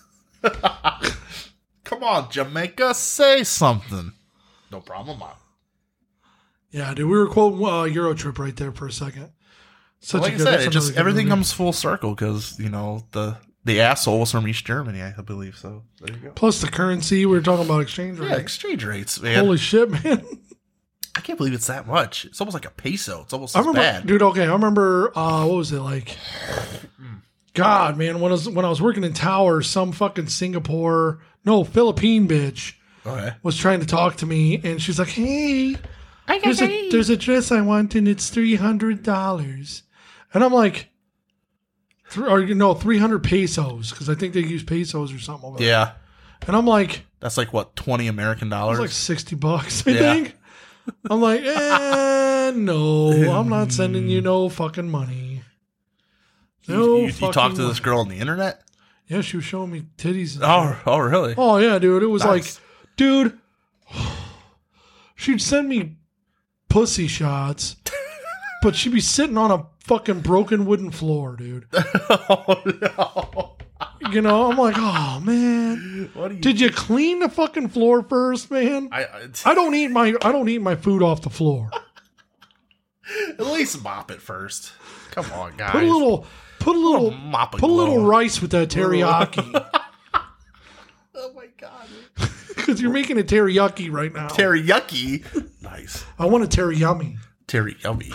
Come on, Jamaica, say something. No problem, Mom. Yeah, dude. We were quoting uh, Euro Trip right there for a second. Such Like a I good, said, that's it just another good everything movie. comes full circle because you know the the asshole was from East Germany, I believe. So there you go. Plus the currency. We were talking about exchange rate. Yeah, exchange rates, man. Holy shit, man. I can't believe it's that much. It's almost like a peso. It's almost I as remember, bad. dude. Okay, I remember. Uh, what was it like? God, man, when I was when I was working in towers, some fucking Singapore, no Philippine bitch Okay. was trying to talk to me, and she's like, "Hey, there's a there's a dress I want, and it's three hundred dollars," and I'm like, th- or you know, three hundred pesos because I think they use pesos or something. Over there. Yeah, and I'm like, that's like what twenty American it's dollars. like sixty bucks, I Yeah. think. I'm like, eh, no, I'm not sending you no fucking money. you, No, you, you fucking talked to this way. girl on the internet. Yeah, she was showing me titties. And Oh, shit. oh, really? Oh yeah, dude. It was Nice. like, dude, she'd send me pussy shots, but she'd be sitting on a fucking broken wooden floor, dude. Oh no! You know, I'm like, oh man, What do you? did you clean the fucking floor first, man? I, I I don't eat my I don't eat my food off the floor. at least mop it first. Come on, guys. Put a little, put a little, mop of put a little glow. rice with that teriyaki Oh my god. because you're making a teriyaki right now. Teriyaki. Nice. I want a teriyummy. Terry yummy.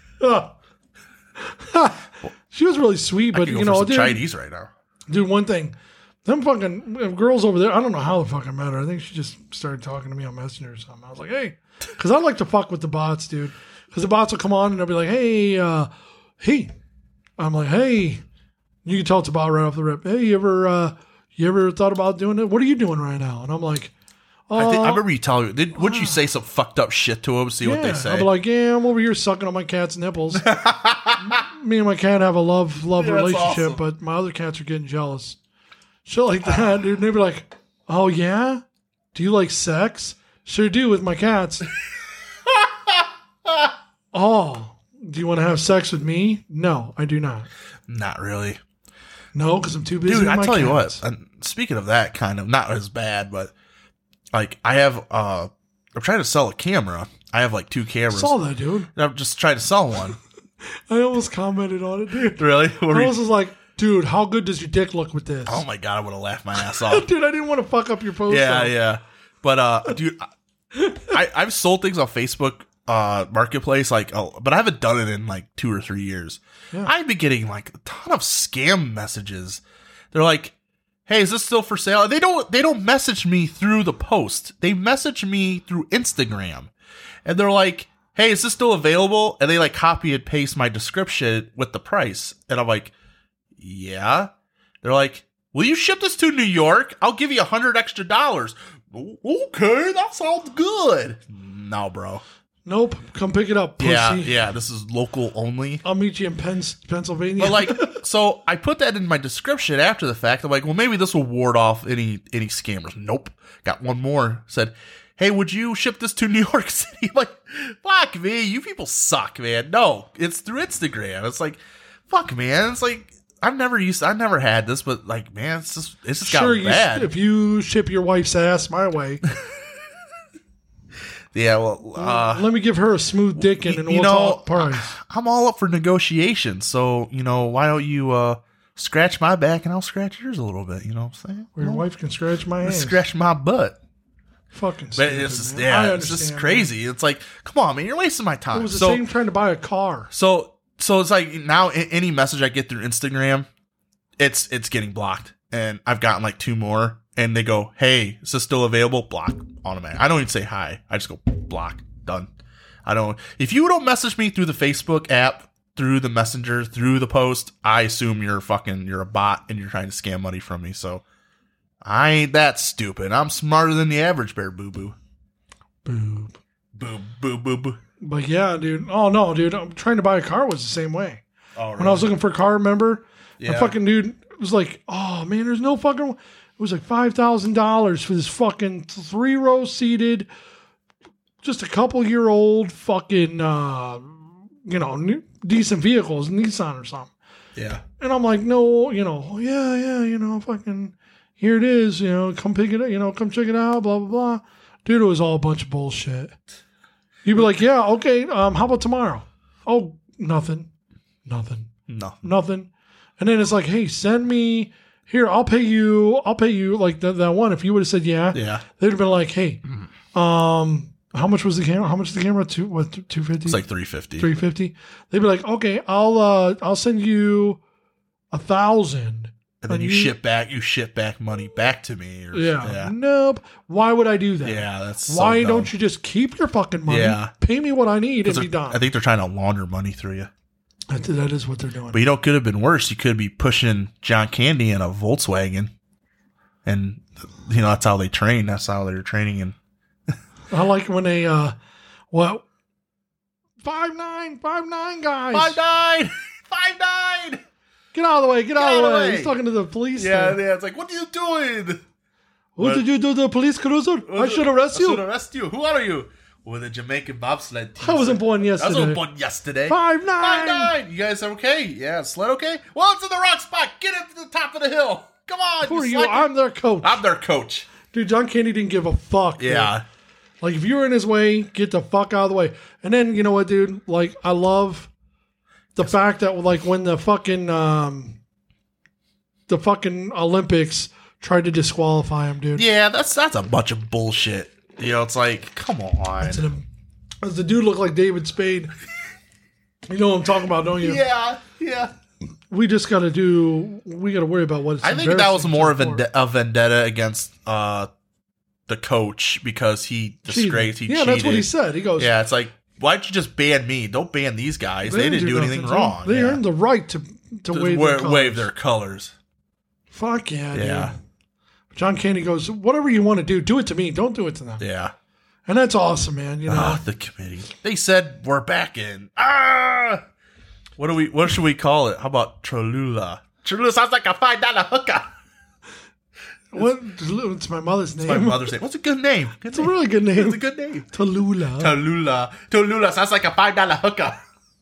She was really sweet, I but could go you for know, some dude, Chinese right now. dude, one thing, them fucking uh, girls over there. I don't know how the fuck I met her. I think she just started talking to me on Messenger or something. I was like, hey, because I like to fuck with the bots, dude. Because the bots will come on and they'll be like, hey, uh, hey. I'm like, hey. You can tell it's about right off the rip. Hey, you ever, uh, you ever thought about doing it? What are you doing right now? And I'm like, I, think, I Uh, remember you telling me. Did, wouldn't you say some fucked up shit to them? See what they yeah, say. I'd be like, yeah, I'm over here sucking on my cat's nipples. Me and my cat have a love love Yeah, that's relationship, awesome. but my other cats are getting jealous. Shit like that, dude. And they'd be like, oh yeah, do you like sex? Sure do with my cats. Oh, do you want to have sex with me? No, I do not. Not really. No, because I'm too busy. Dude, with I my tell you cats. what. And speaking of that, kind of not as bad, but like I have. uh I'm trying to sell a camera. I have like two I cameras. saw that, dude. And I'm just trying to sell one. I almost commented on it, dude. Really? What were I you- was just like, dude, how good does your dick look with this? oh my god, I would have laughed my ass off. Dude, I didn't want to fuck up your post. Yeah, though. yeah. But uh, dude, I I've sold things on Facebook uh Marketplace, like, oh, but I haven't done it in like two or three years. Yeah. I've been getting like a ton of scam messages. They're like, "Hey, is this still for sale?" They don't they don't message me through the post. They message me through Instagram, and they're like, "Hey, is this still available?" And they like copy and paste my description with the price, and I'm like, "Yeah." They're like, "Will you ship this to New York? I'll give you a hundred extra dollars." Okay, that sounds good. No, bro. Nope. Come pick it up, pussy. Yeah, yeah. This is local only. I'll meet you in Penn, Pennsylvania. But like, so I put that in my description after the fact. I'm like, well, maybe this will ward off any any scammers. Nope. Got one more. Said, hey, would you ship this to New York City? I'm like, fuck me, you people suck, man. No, it's through Instagram. It's like, fuck, man. It's like I've never used, I've never had this, but like, man, it's just, it's just sure, got you, bad. if you ship your wife's ass my way, Yeah, well, uh, let me give her a smooth dick and, and you we'll know, talk price. I'm all up for negotiation. So, you know, why don't you uh, scratch my back and I'll scratch yours a little bit? You know what I'm saying? Where your Well, wife can scratch my ass. scratch my butt. Fucking But stupid, it's just, man. yeah, I it's just understand, crazy. It's like, come on, man, you're wasting my man. time. It was the so, same trying to buy a car. so, so it's like now a- any message I get through Instagram, it's it's getting blocked, and I've gotten like two more, and they go, "Hey, is this still available?" Block, automatic. I don't even say hi. I just go block. Done. I don't. If you don't message me through the Facebook app, through the Messenger, through the post, I assume you're fucking you're a bot and you're trying to scam money from me. So I ain't that stupid. I'm smarter than the average bear. Boo boo. Boob. Boo boo boo boo. But yeah, dude. Oh no, dude. I'm trying to buy a car was the same way. Oh, When I was looking for a car, remember? Yeah. The fucking dude was like, oh man, there's no fucking. It was like five thousand dollars for this fucking three row seated, just a couple year old fucking, uh, you know, new, decent vehicles, Nissan or something. Yeah. And I'm like, no, you know, yeah, yeah, you know, fucking, here it is, you know, come pick it up, you know, come check it out, blah, blah, blah. Dude, it was all a bunch of bullshit. You'd be like, yeah, okay, um, how about tomorrow? Oh, nothing, nothing, No. nothing. And then it's like, hey, send me, here, I'll pay you, I'll pay you, like that, that one. If you would have said yeah, Yeah. they'd have been like, hey, um, how much was the camera? How much is the camera? Two, what, two fifty? It's like three fifty. Three fifty. They'd be like, okay, I'll uh, I'll send you a thousand, And then you ship back, you ship back money back to me. Or, Yeah. Yeah. Nope. Why would I do that? Yeah, that's so Why dumb. don't you just keep your fucking money? Yeah. Pay me what I need and They're- be done. I think they're trying to launder money through you. That, that is what they're doing. But you know, it could have been worse. You could be pushing John Candy in a Volkswagen, and you know that's how they train. That's how they're training. And I like when they uh, what five nine five nine guys five nine, five nine. get out of the way, get, out, of the way. He's talking to the police. Yeah, there. yeah. It's like, what are you doing? What did you do to the police cruiser? I should arrest I should you. arrest you. Who are you? With a Jamaican bobsled team. I wasn't born I yesterday. wasn't born yesterday. Five nine. Five nine. You guys are okay? Yeah, sled okay? Well, it's in the wrong spot. Get it to the top of the hill. Come on. Who are you? slacker. I'm their coach. I'm their coach. Dude, John Candy didn't give a fuck. dude. Yeah. Like, if you were in his way, get the fuck out of the way. And then, you know what, dude? Like, I love the fact that, like, when the fucking, um, the fucking Olympics tried to disqualify him, dude. Yeah, that's that's a bunch of bullshit. You know, it's like, come on. Does the dude look like David Spade? You know what I'm talking about, don't you? Yeah, yeah. We just got to do, we got to worry about what's I think that was embarrassing more to of a, report. a vendetta against uh, the coach because he disgraced, he yeah, cheated. that's what he said. He goes, Yeah, it's like, why'd you just ban me? Don't ban these guys. They, didn't didn't do anything nothing. wrong. They yeah. earned the right to, to To wave, wa- their colors. wave their colors. Fuck yeah, Yeah. dude. John Candy goes, whatever you want to do, do it to me. Don't do it to them. Yeah. And that's awesome, man. You know, Ah, the committee. They said we're back in. Ah, what do we? What should we call it? How about Cholula? Cholula sounds like a five dollar hooker. what? It's my mother's name. My mother's name. What's a good name? Good It's a really good name. It's a good name. Tallulah. Cholula. Cholula sounds like a five dollar hooker.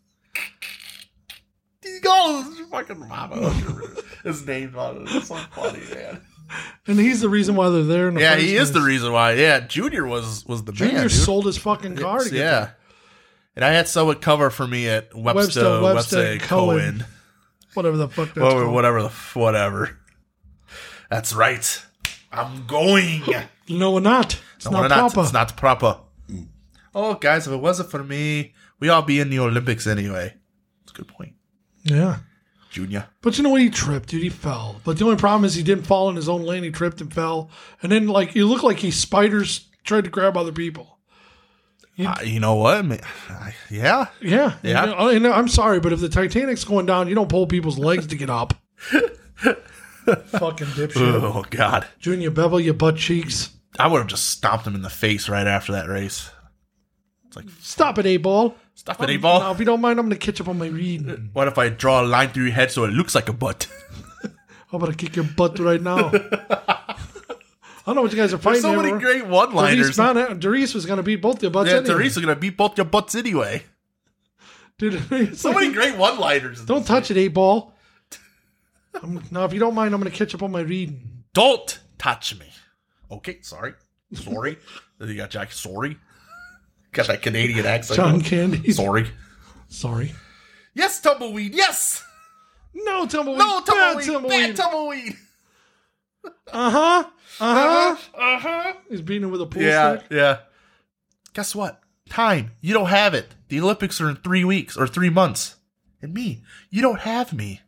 He goes, fucking mama. His name's on it. It's so funny, man. And he's the reason why they're there. In the Yeah, first he is place. the reason why. Yeah, Junior was was the Junior man. Dude. sold his fucking car to get Yeah. there. And I had someone cover for me at Webster, Webster, Webster, Webster, Cohen. Cohen. Whatever the fuck that's Well, called. whatever the f- whatever. That's right. I'm going. No, we're not. It's No, not we're not. proper. It's not proper. Oh, guys, if it wasn't for me, we all be in the Olympics anyway. That's a good point, Yeah. Junior. But you know what? He tripped, dude. He fell. But the only problem is he didn't fall in his own lane. He tripped and fell. And then, like, he looked like he spiders tried to grab other people. Uh, you know what? Ma- I- Yeah. Yeah. Yeah. You know, and I'm sorry, but if the Titanic's going down, you don't pull people's legs to get up. Fucking dipshit. Oh God. Junior, bevel your butt cheeks. I would have just stomped him in the face right after that race. It's like, Stop it, A-ball. stop it, A-ball. Now, if you don't mind, I'm going to catch up on my reading. What if I draw a line through your head so it looks like a butt? I'm going to kick your butt right now. I don't know what you guys are fighting There's so many over. great one-liners. Darius was going to beat both your butts Yeah, anyway. Teresa gonna beat both your butts anyway. Dude, it's So like- many great one-liners. Don't touch it, eight-ball. I'm, now, if you don't mind, I'm going to catch up on my reading. Don't touch me. Okay, sorry. Sorry. You got Jack. Sorry. Got that Canadian accent. John Candy. Sorry. Sorry. Yes, tumbleweed. Yes. No tumbleweed. No, Bad tumbleweed. Bad tumbleweed. Uh-huh. Uh-huh. Uh huh. He's beating him with a pool Yeah, stick. yeah. Guess what? Time. You don't have it. The Olympics are in three weeks or three months. And me, you don't have me.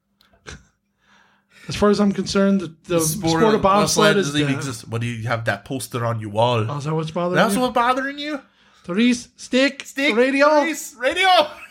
As far as I'm concerned, the, the sport, of bobsled is doesn't even dead. exist. What do you have that poster on your wall? Oh, is that what's bothering That's you? what's bothering you? Therese, stick, Stick, radio. Reese, radio.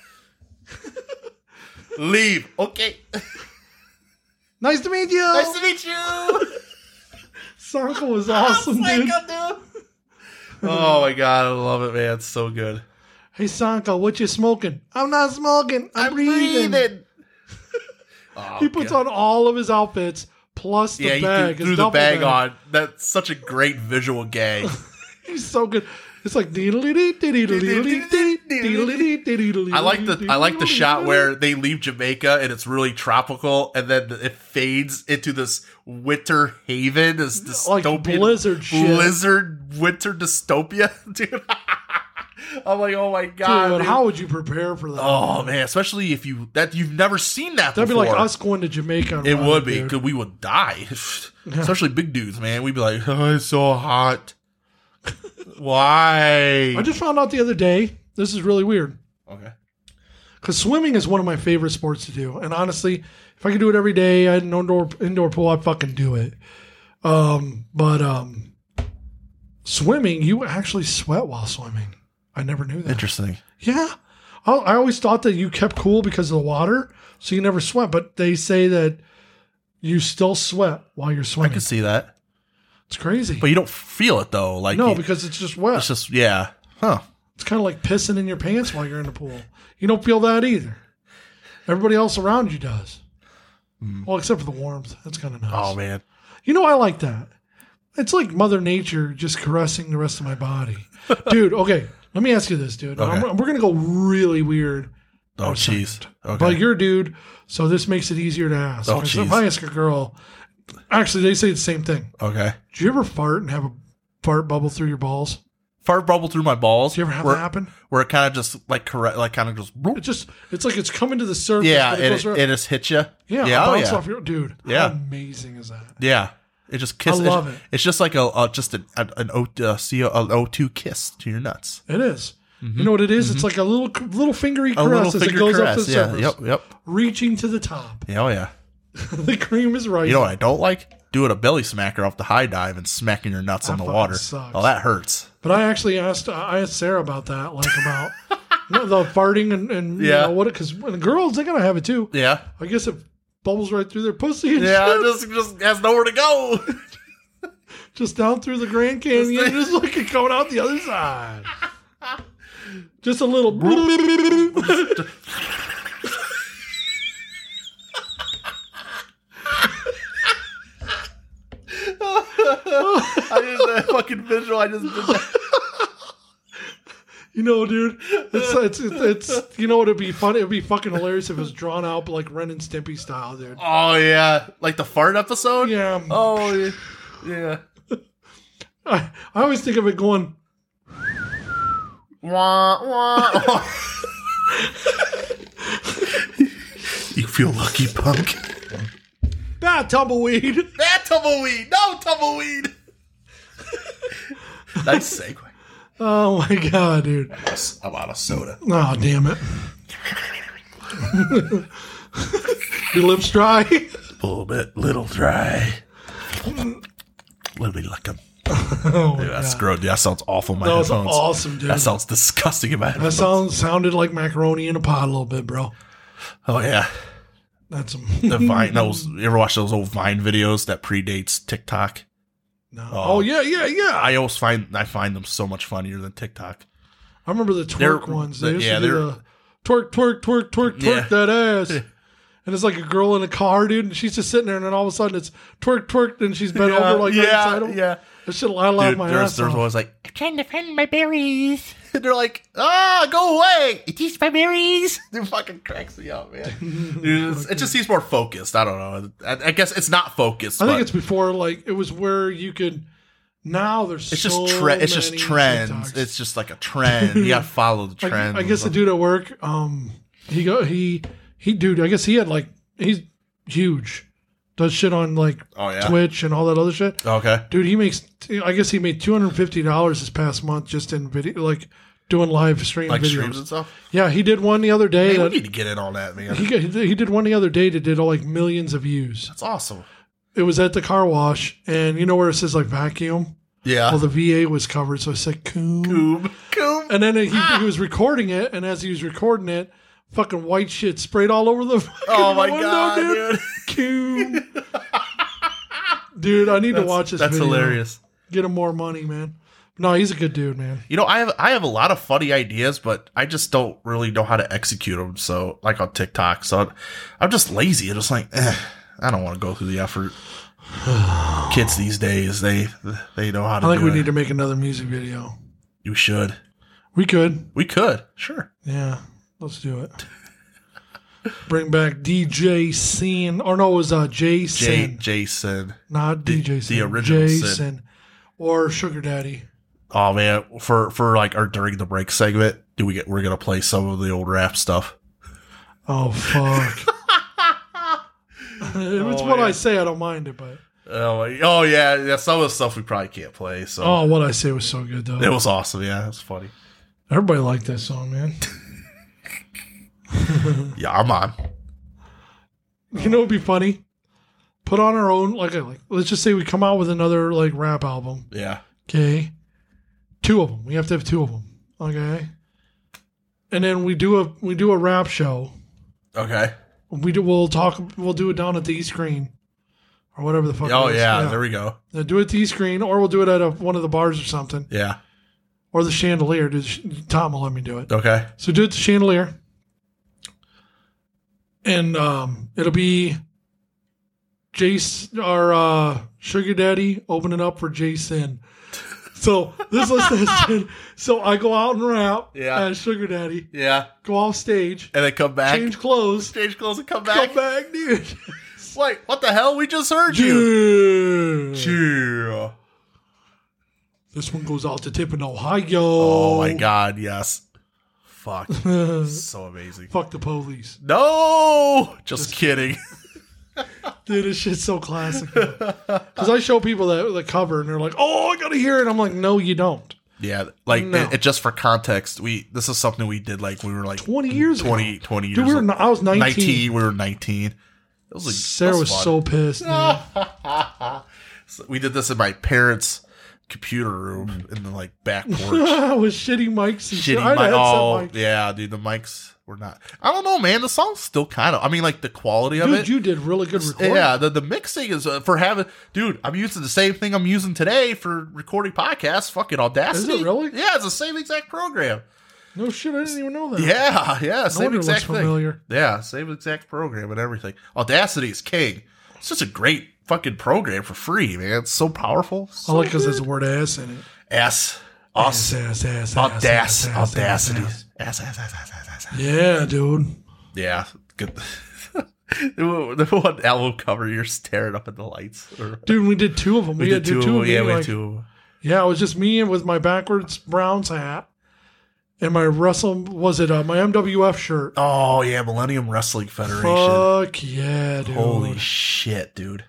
Leave. Okay. Nice to meet you. Nice to meet you. Sanka was awesome, dude. Sanka, dude. Oh my god, I love it, man. It's so good. Hey, Sanka, what you smoking? I'm not smoking. I'm, I'm breathing. breathing. Oh, He puts God. on all of his outfits plus the yeah, he bag. threw his the duffel bag on. That's such a great visual gag. He's so good. It's like I I like the I like the shot where they leave Jamaica and it's really tropical, and then it fades into this winter haven, this Like dystopian blizzard shit. blizzard winter dystopia, dude. I'm like, oh my god, Dude, dude. how would you prepare for that? Oh man, especially if you that you've never seen that That'd before. be like us going to Jamaica. and It running, would be dude. because we would die, especially big dudes, man. We'd be like, oh, it's so hot. Why? I just found out the other day. This is really weird okay. because swimming is one of my favorite sports to do. And honestly, if I could do it every day, I had an indoor indoor pool, I'd fucking do it. Um, but um, swimming, you actually sweat while swimming. I never knew that. Interesting. Yeah. I, I always thought that you kept cool because of the water, so you never sweat. But they say that you still sweat while you're I swimming. can see that, It's crazy. but you don't feel it though. Like no, you- because it's just wet. it's just yeah, huh? It's kind of like pissing in your pants while you're in the pool. You don't feel that either. Everybody else around you does. Well, except for the warmth. That's kind of nice. Oh man, You know, I like that. It's like Mother Nature just caressing the rest of my body. Dude, okay. Let me ask you this, dude. Okay. I'm- we're going to go really weird. oh for a jeez. second. Okay. But you're a dude, so this makes it easier to ask. Oh, Because jeez. if I ask a girl, actually, they say the same thing. okay. Do you ever fart and have a fart bubble through your balls? Fart bubble through my balls. Do you ever have where, that happen? Where it kind of just like correct, like kind of just It just, it's like it's coming to the surface. yeah, but it and goes it, right- it just hits you. yeah, yeah, oh, bounce yeah. off your dude. Yeah. How amazing is that? Yeah, it just kisses. I love it's, it. It's just like a, a just an an O uh, C O an O two kiss to your nuts. It is. You know what it is? It's like a little little fingery Mm-hmm. A caress little as it finger goes caress. up to the Yeah. surface, Yep. Yep. reaching to the top. Yeah, oh yeah. The cream is right. You know what I don't like? Doing a belly smacker off the high dive and smacking your nuts That on the fucking water. sucks. Oh, that hurts. But I actually asked I asked Sarah about that, like about you know, the farting and, and Yeah. you know, what because the girls they're gonna have it too. Yeah. I guess it bubbles right through their pussy. And Yeah, shit. it just just has nowhere to go. just down through the Grand Canyon, just looking coming out the other side. Just a little. I just that fucking visual. I just did that. You know, dude, it's, it's it's it's you know what? It'd be fun. It'd be fucking hilarious if it was drawn out, but like Ren and Stimpy style, dude. Oh yeah, like the fart episode. Yeah. Oh yeah. yeah. I, I always think of it going. Wah, wah, wah. You feel lucky, punk. Ah, tumbleweed. That tumbleweed. No tumbleweed. Nice segue. Oh my god, dude. I'm out of soda. Oh, damn it. Your lips dry? A little bit, little dry. A little bit like a. Oh Dude, that's gross. That sounds awful in my That was headphones. awesome, dude. That sounds disgusting in my That headphones. sound, sounded like macaroni in a pot a little bit, bro. Oh yeah. That's some. The Vine. Those. You ever watch those old Vine videos that predates TikTok? No. Oh, yeah, yeah, yeah. I always find I find them so much funnier than TikTok. I remember the twerk They're- ones. They used yeah, to do they're- the twerk, twerk, twerk, twerk, twerk Yeah. that ass. And it's like a girl in a car, dude, and she's just sitting there, and then all of a sudden it's twerk, twerk, and she's bent Yeah, over like right yeah, beside him. yeah. That shit, I laugh Dude, my there's ass there's off. always like I'm trying to find my berries. And they're like, ah, go away. It is my berries. It fucking cracks me up, man. Dude, it's- it just seems more focused. I don't know. I, I guess it's not focused. I think but it's before, like, it was where you could. Now there's it's so just tre- it's just many trends. TikToks. It's just like a trend. You gotta follow the Like, trend. I guess the dude at work, um, he go he he dude. I guess he had like he's huge, does shit on like Oh, yeah? Twitch and all that other shit. Okay. Dude, he makes. I guess he made two hundred fifty dollars this past month just in video, like doing live stream Like videos. streams and stuff. Yeah, he did one the other day. Hey, we that, need to get in on that, man. he got- he did one the other day that did like millions of views. That's awesome. It was at the car wash, and you know where it says like vacuum. Yeah. Well, the V A was covered, so it said coom. Coom. Coom. And then he, he was recording it, and as he was recording it, fucking white shit sprayed all over the fucking Oh my window, god, dude. dude. Coom. Dude, I need to That's- watch this That's video. hilarious. Get him more money, man. No, he's a good dude, man. You know, I have I have a lot of funny ideas, but I just don't really know how to execute them. So, like on TikTok, so I'm, I'm just lazy. I'm just like, eh, I don't want to go through the effort. Kids these days, they they know how to. I think do we it. need to make another music video. You should. We could. We could. Sure. Yeah, let's do it. Bring back D J Sin. Or no, it was uh, J- Jason. Jason. Not the- D J the Sin. original Sin. Jason. Or Sugar Daddy. Oh man, for for like our during the break segment, do we get we're gonna play some of the old rap stuff. Oh, fuck. It's Oh, what yeah. I say. I don't mind it, but. Oh, my- oh yeah, yeah. Some of the stuff we probably can't play. So Oh, what I say was so good, though. it was awesome. Yeah, it was funny. Everybody liked that song, man. Yeah, I'm on. You know what'd be funny? Put on our own, like, like, let's just say we come out with another, like, rap album. Yeah. Okay. Two of them. We have to have two of them. Okay. And then we do a we do a rap show. Okay. We do. We'll talk. We'll do it down at the East Screen, or whatever the fuck. Oh it is. yeah, there we go. Now do it at the East Screen, or we'll do it at a, one of the bars or something, Yeah. or the Chandelier. Do the- Tom will let me do it. Okay. So do it at the Chandelier, and um, it'll be Jace, our uh, Sugar Daddy, opening up for Jason. So this is listen. So I go out and rap Yeah. as Sugar Daddy, Yeah. go off stage, And then come back. change clothes, Change clothes and come back. come back, dude. Wait, what the hell? We just heard you. Yeah. Yeah. This one goes out to Tip in Ohio. Oh my god, yes. Fuck. So amazing. Fuck the police. No! Just kidding. Dude, this shit's so classic. Because I show people that the cover and they're like, oh, I gotta hear it. I'm like, no, you don't. Yeah, like No. it, it just for context, we this is something we did like we were like twenty years ago. twenty, twenty years Dude, we were, old. I was nineteen. nineteen, we were nineteen. It was like Sarah that was fun. so pissed, man. So we did this in my parents' computer room in the like back porch. With shitty mics and shit. Shitty I had mic. a headset Oh, mic. yeah, dude, the mics we're not. I don't know, man. The song's still kind of. I mean, like the quality of Dude, it. you did really good recording. Yeah, the, the mixing is uh, for having. Dude, I'm using the same thing I'm using today for recording podcasts. Fucking Audacity. Is it really? Yeah, it's the same exact program. No shit, I didn't even know that. Yeah, yeah, No same wonder it exact looks thing. familiar. Yeah, same exact program and everything. Audacity is king. It's just a great fucking program for free, man. It's so powerful. I So like because good. there's the word ass in it. ass, Ass, ass, ass, ass, audac, ass, ass, ass, audacity, ass. ass, ass, ass, ass, ass, ass. Yeah, dude. Yeah, good. The one album cover, you're staring up at the lights. Or- Dude, we did two of them. We, we had did two. two of of them. Yeah, me, we like- had two. of them. Yeah, it was just me and with my backwards Browns hat and my wrestle. Was it uh, my M W F shirt? Oh yeah, Millennium Wrestling Federation. Fuck yeah, dude. Holy shit, dude!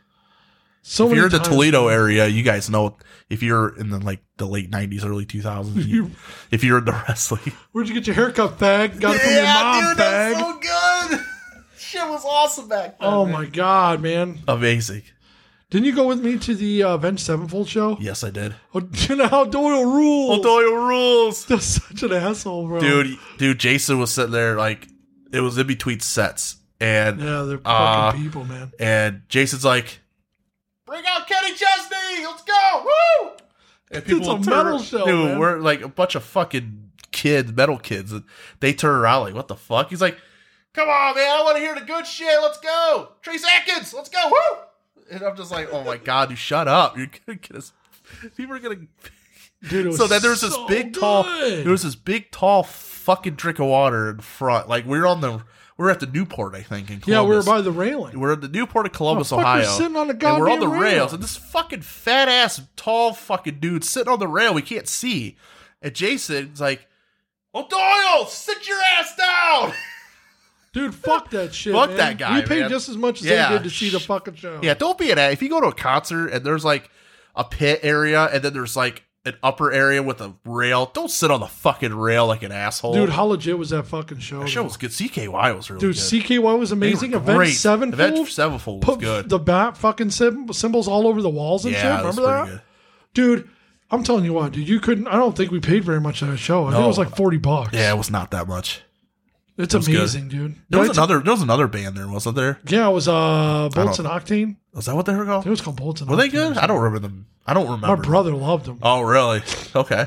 so if many you're in the times, Toledo man. area, you guys know. If you're in the like the late nineties, early two thousands, you, if you're into wrestling, Where'd you get your haircut, fag? Got it from your mom, dude, fag. that's so good. Shit was awesome back then. Oh man. my god, man! Amazing. Didn't you go with me to the uh, Avenged Sevenfold show? Yes, I did. Oh, you know how Doyle rules. Oh, Doyle rules, That's such an asshole, bro. dude. Dude, Jason was sitting there like it was in between sets, and Yeah, they're fucking uh, people, man. and Jason's like, "Bring out Kenny Chesney, let's go, woo!" And It's a turn- metal show, dude. man. We're like a bunch of fucking kids, metal kids. And they turn around like, "What the fuck?" He's like, "Come on, man, I want to hear the good shit. Let's go, Trace Atkins, let's go, woo!" And I'm just like, "Oh my god, you shut up! You're gonna get us. People are gonna." Dude, it was So then there was this so big tall, good. there was this big tall fucking drink of water in front. Like we were on the, we were at the Newport, I think, in Columbus. Yeah, we were by the railing. We're at the Newport of Columbus, Oh, fuck, we're Ohio. sitting on the and we're on the goddamn rails, rail. and this fucking fat ass, tall fucking dude sitting on the rail. We can't see. And Jason's like, "O'Doyle, sit your ass down." Dude, fuck that shit. Fuck man. that guy, We paid man. just as much as Yeah. they did to see the fucking show. Yeah, don't be an ass. If you go to a concert and there's like a pit area, and then there's like an upper area with a rail, don't sit on the fucking rail like an asshole. Dude, how legit was that fucking show? that show though? was good. C K Y was really Dude, good. C K Y was They were amazing. great. Avenged Sevenfold. Avenged Sevenfold was Put good. the bat fucking sim- symbols all over the walls and yeah, shit. that was Remember that? pretty good. Dude, I'm telling you what, dude, you couldn't. I don't think we paid very much on that show. I think it was No. like forty bucks. Yeah, it was not that much. it's it was good. amazing, dude. There was Right? another. There was another band there, wasn't there? Yeah, it was uh, Bolts and don't- Octane. Was that what they were It called? was called Bolts and Were they Octane. good? I don't remember them. I don't remember. My brother loved them. Oh, really? Okay.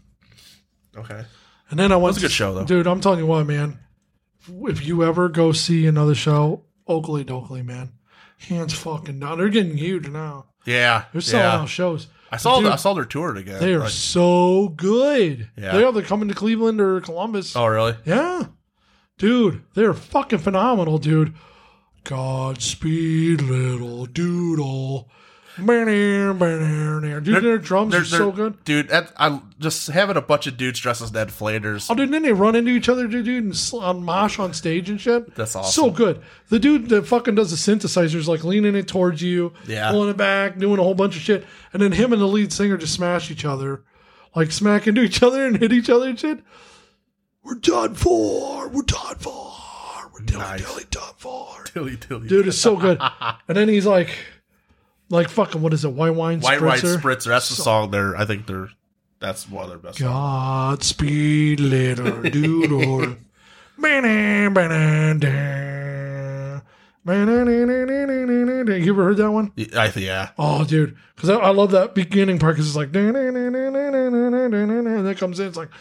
Okay. And then I went. was a good show, though. Dude, I'm telling you what, man. If you ever go see another show, Oakley Dokley, man, hands fucking down. They're getting huge now. Yeah. They're selling yeah. out shows. I saw. Dude, I saw their tour again. They are Like- so good. Yeah. They are. They're coming to Cleveland or Columbus. oh, really? Yeah. Dude, they're fucking phenomenal, dude. Godspeed, little doodle. Dude, their drums They're- are so they're- good. dude. That, I just having a bunch of dudes dressed as Ned Flanders. Oh, dude, then they run into each other, dude, and sl- on mosh on stage and shit. That's awesome. So good. The dude that fucking does the synthesizers, like leaning it towards you, Yeah. pulling it back, doing a whole bunch of shit, and then him and the lead singer just smash each other, like smack into each other and hit each other and shit. We're done for. We're done for. We're dilly Nice. dilly done for. Tilly, tilly. Dude, it's so good. And then he's like, like fucking, what is it? White wine White White spritzer. Spritzer. That's the song. They're. I think they're. That's one of their best. songs. Godspeed, little doodle. You ever heard that one? Yeah, I think. Yeah. Oh, dude, because I, I love that beginning part because it's like, and that comes in, it's like,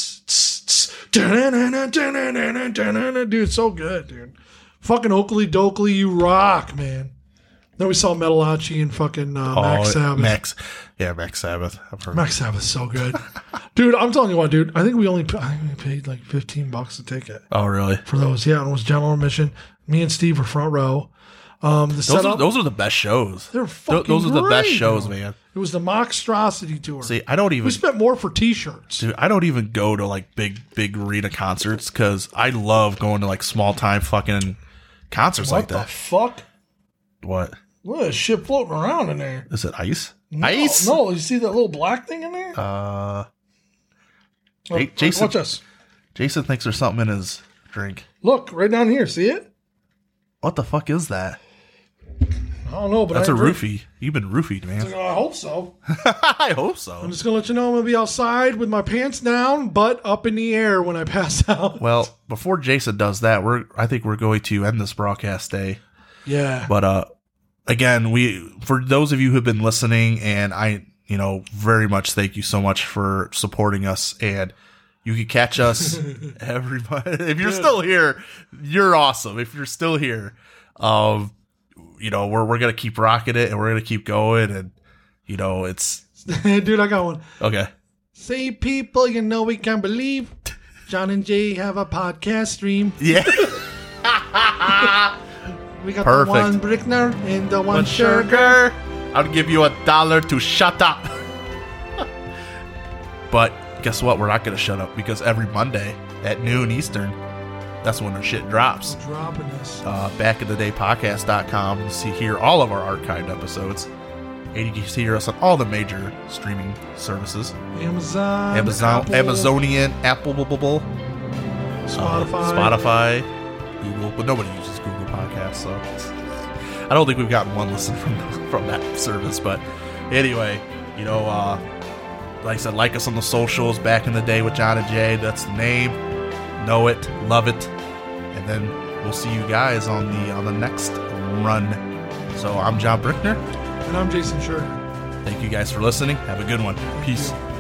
dude, it's so good, dude. Fucking Oakley Dokley, you rock, man. Then we saw Metalachi and fucking uh, Max Oh, Sabbath. Max. Yeah, Max Sabbath. I've heard. Max Sabbath's so good, dude. I'm telling you what, dude. I think we only I think we paid like fifteen bucks a ticket Oh, really? for those. Yeah, and it was general admission. Me and Steve were front row. Um, the Those setup, are, those are the best shows. they're Th- fucking Those are the best great, shows, dude. man. It was the Moxtrosity tour. See, I don't even. we spent more for T-shirts. Dude, I don't even go to like big, big arena concerts because I love going to like small time fucking concerts What like the that. fuck? What What is shit floating around in there? is it? Ice? No, Ice? No, you see that little black thing in there? Uh, Look, J- Jason- watch this. Jason thinks there's something in his drink. Look right down here. See it? What the fuck is that? I don't know, but That's I a drink- roofie. You've been roofied, man. I hope so. I hope so. I'm just gonna let you know I'm gonna be outside with my pants down, butt up in the air when I pass out. Well, before Jason does that, we're I think we're going to end this broadcast day. Yeah. But uh, again, we for those of you who've been listening, and I, you know, very much thank you so much for supporting us. And you can catch us every month. If you're still here, you're awesome. If you're still here, um, you know, we're we're gonna keep rocking it, and we're gonna keep going, and you know, it's Dude, I got one. okay. Say, people, you know we can't believe John and Jay have a podcast stream. Yeah. We got Perfect. the one Brickner and the one One Sugar. sugar. I'll give you a dollar to shut up. But guess what? We're not going to shut up because every Monday at noon Eastern, that's when our shit drops. Dropping us. Uh, back in the day podcast dot com. You see here all of our archived episodes. And you can see us on all the major streaming services. Amazon. Amazon, Apple, Amazonian, Apple, blah, blah, blah, Spotify. uh, Spotify, Google, but nobody uses Google Podcasts, so I don't think we've gotten one listen from from that service. But anyway, you know, uh, like I said, like us on the socials. Back in the day with John and Jay, that's the name. Know it, love it, and then we'll see you guys on the on the next run. So I'm John Brickner. And I'm Jason Sugar. Thank you guys for listening. Have a good one. Peace.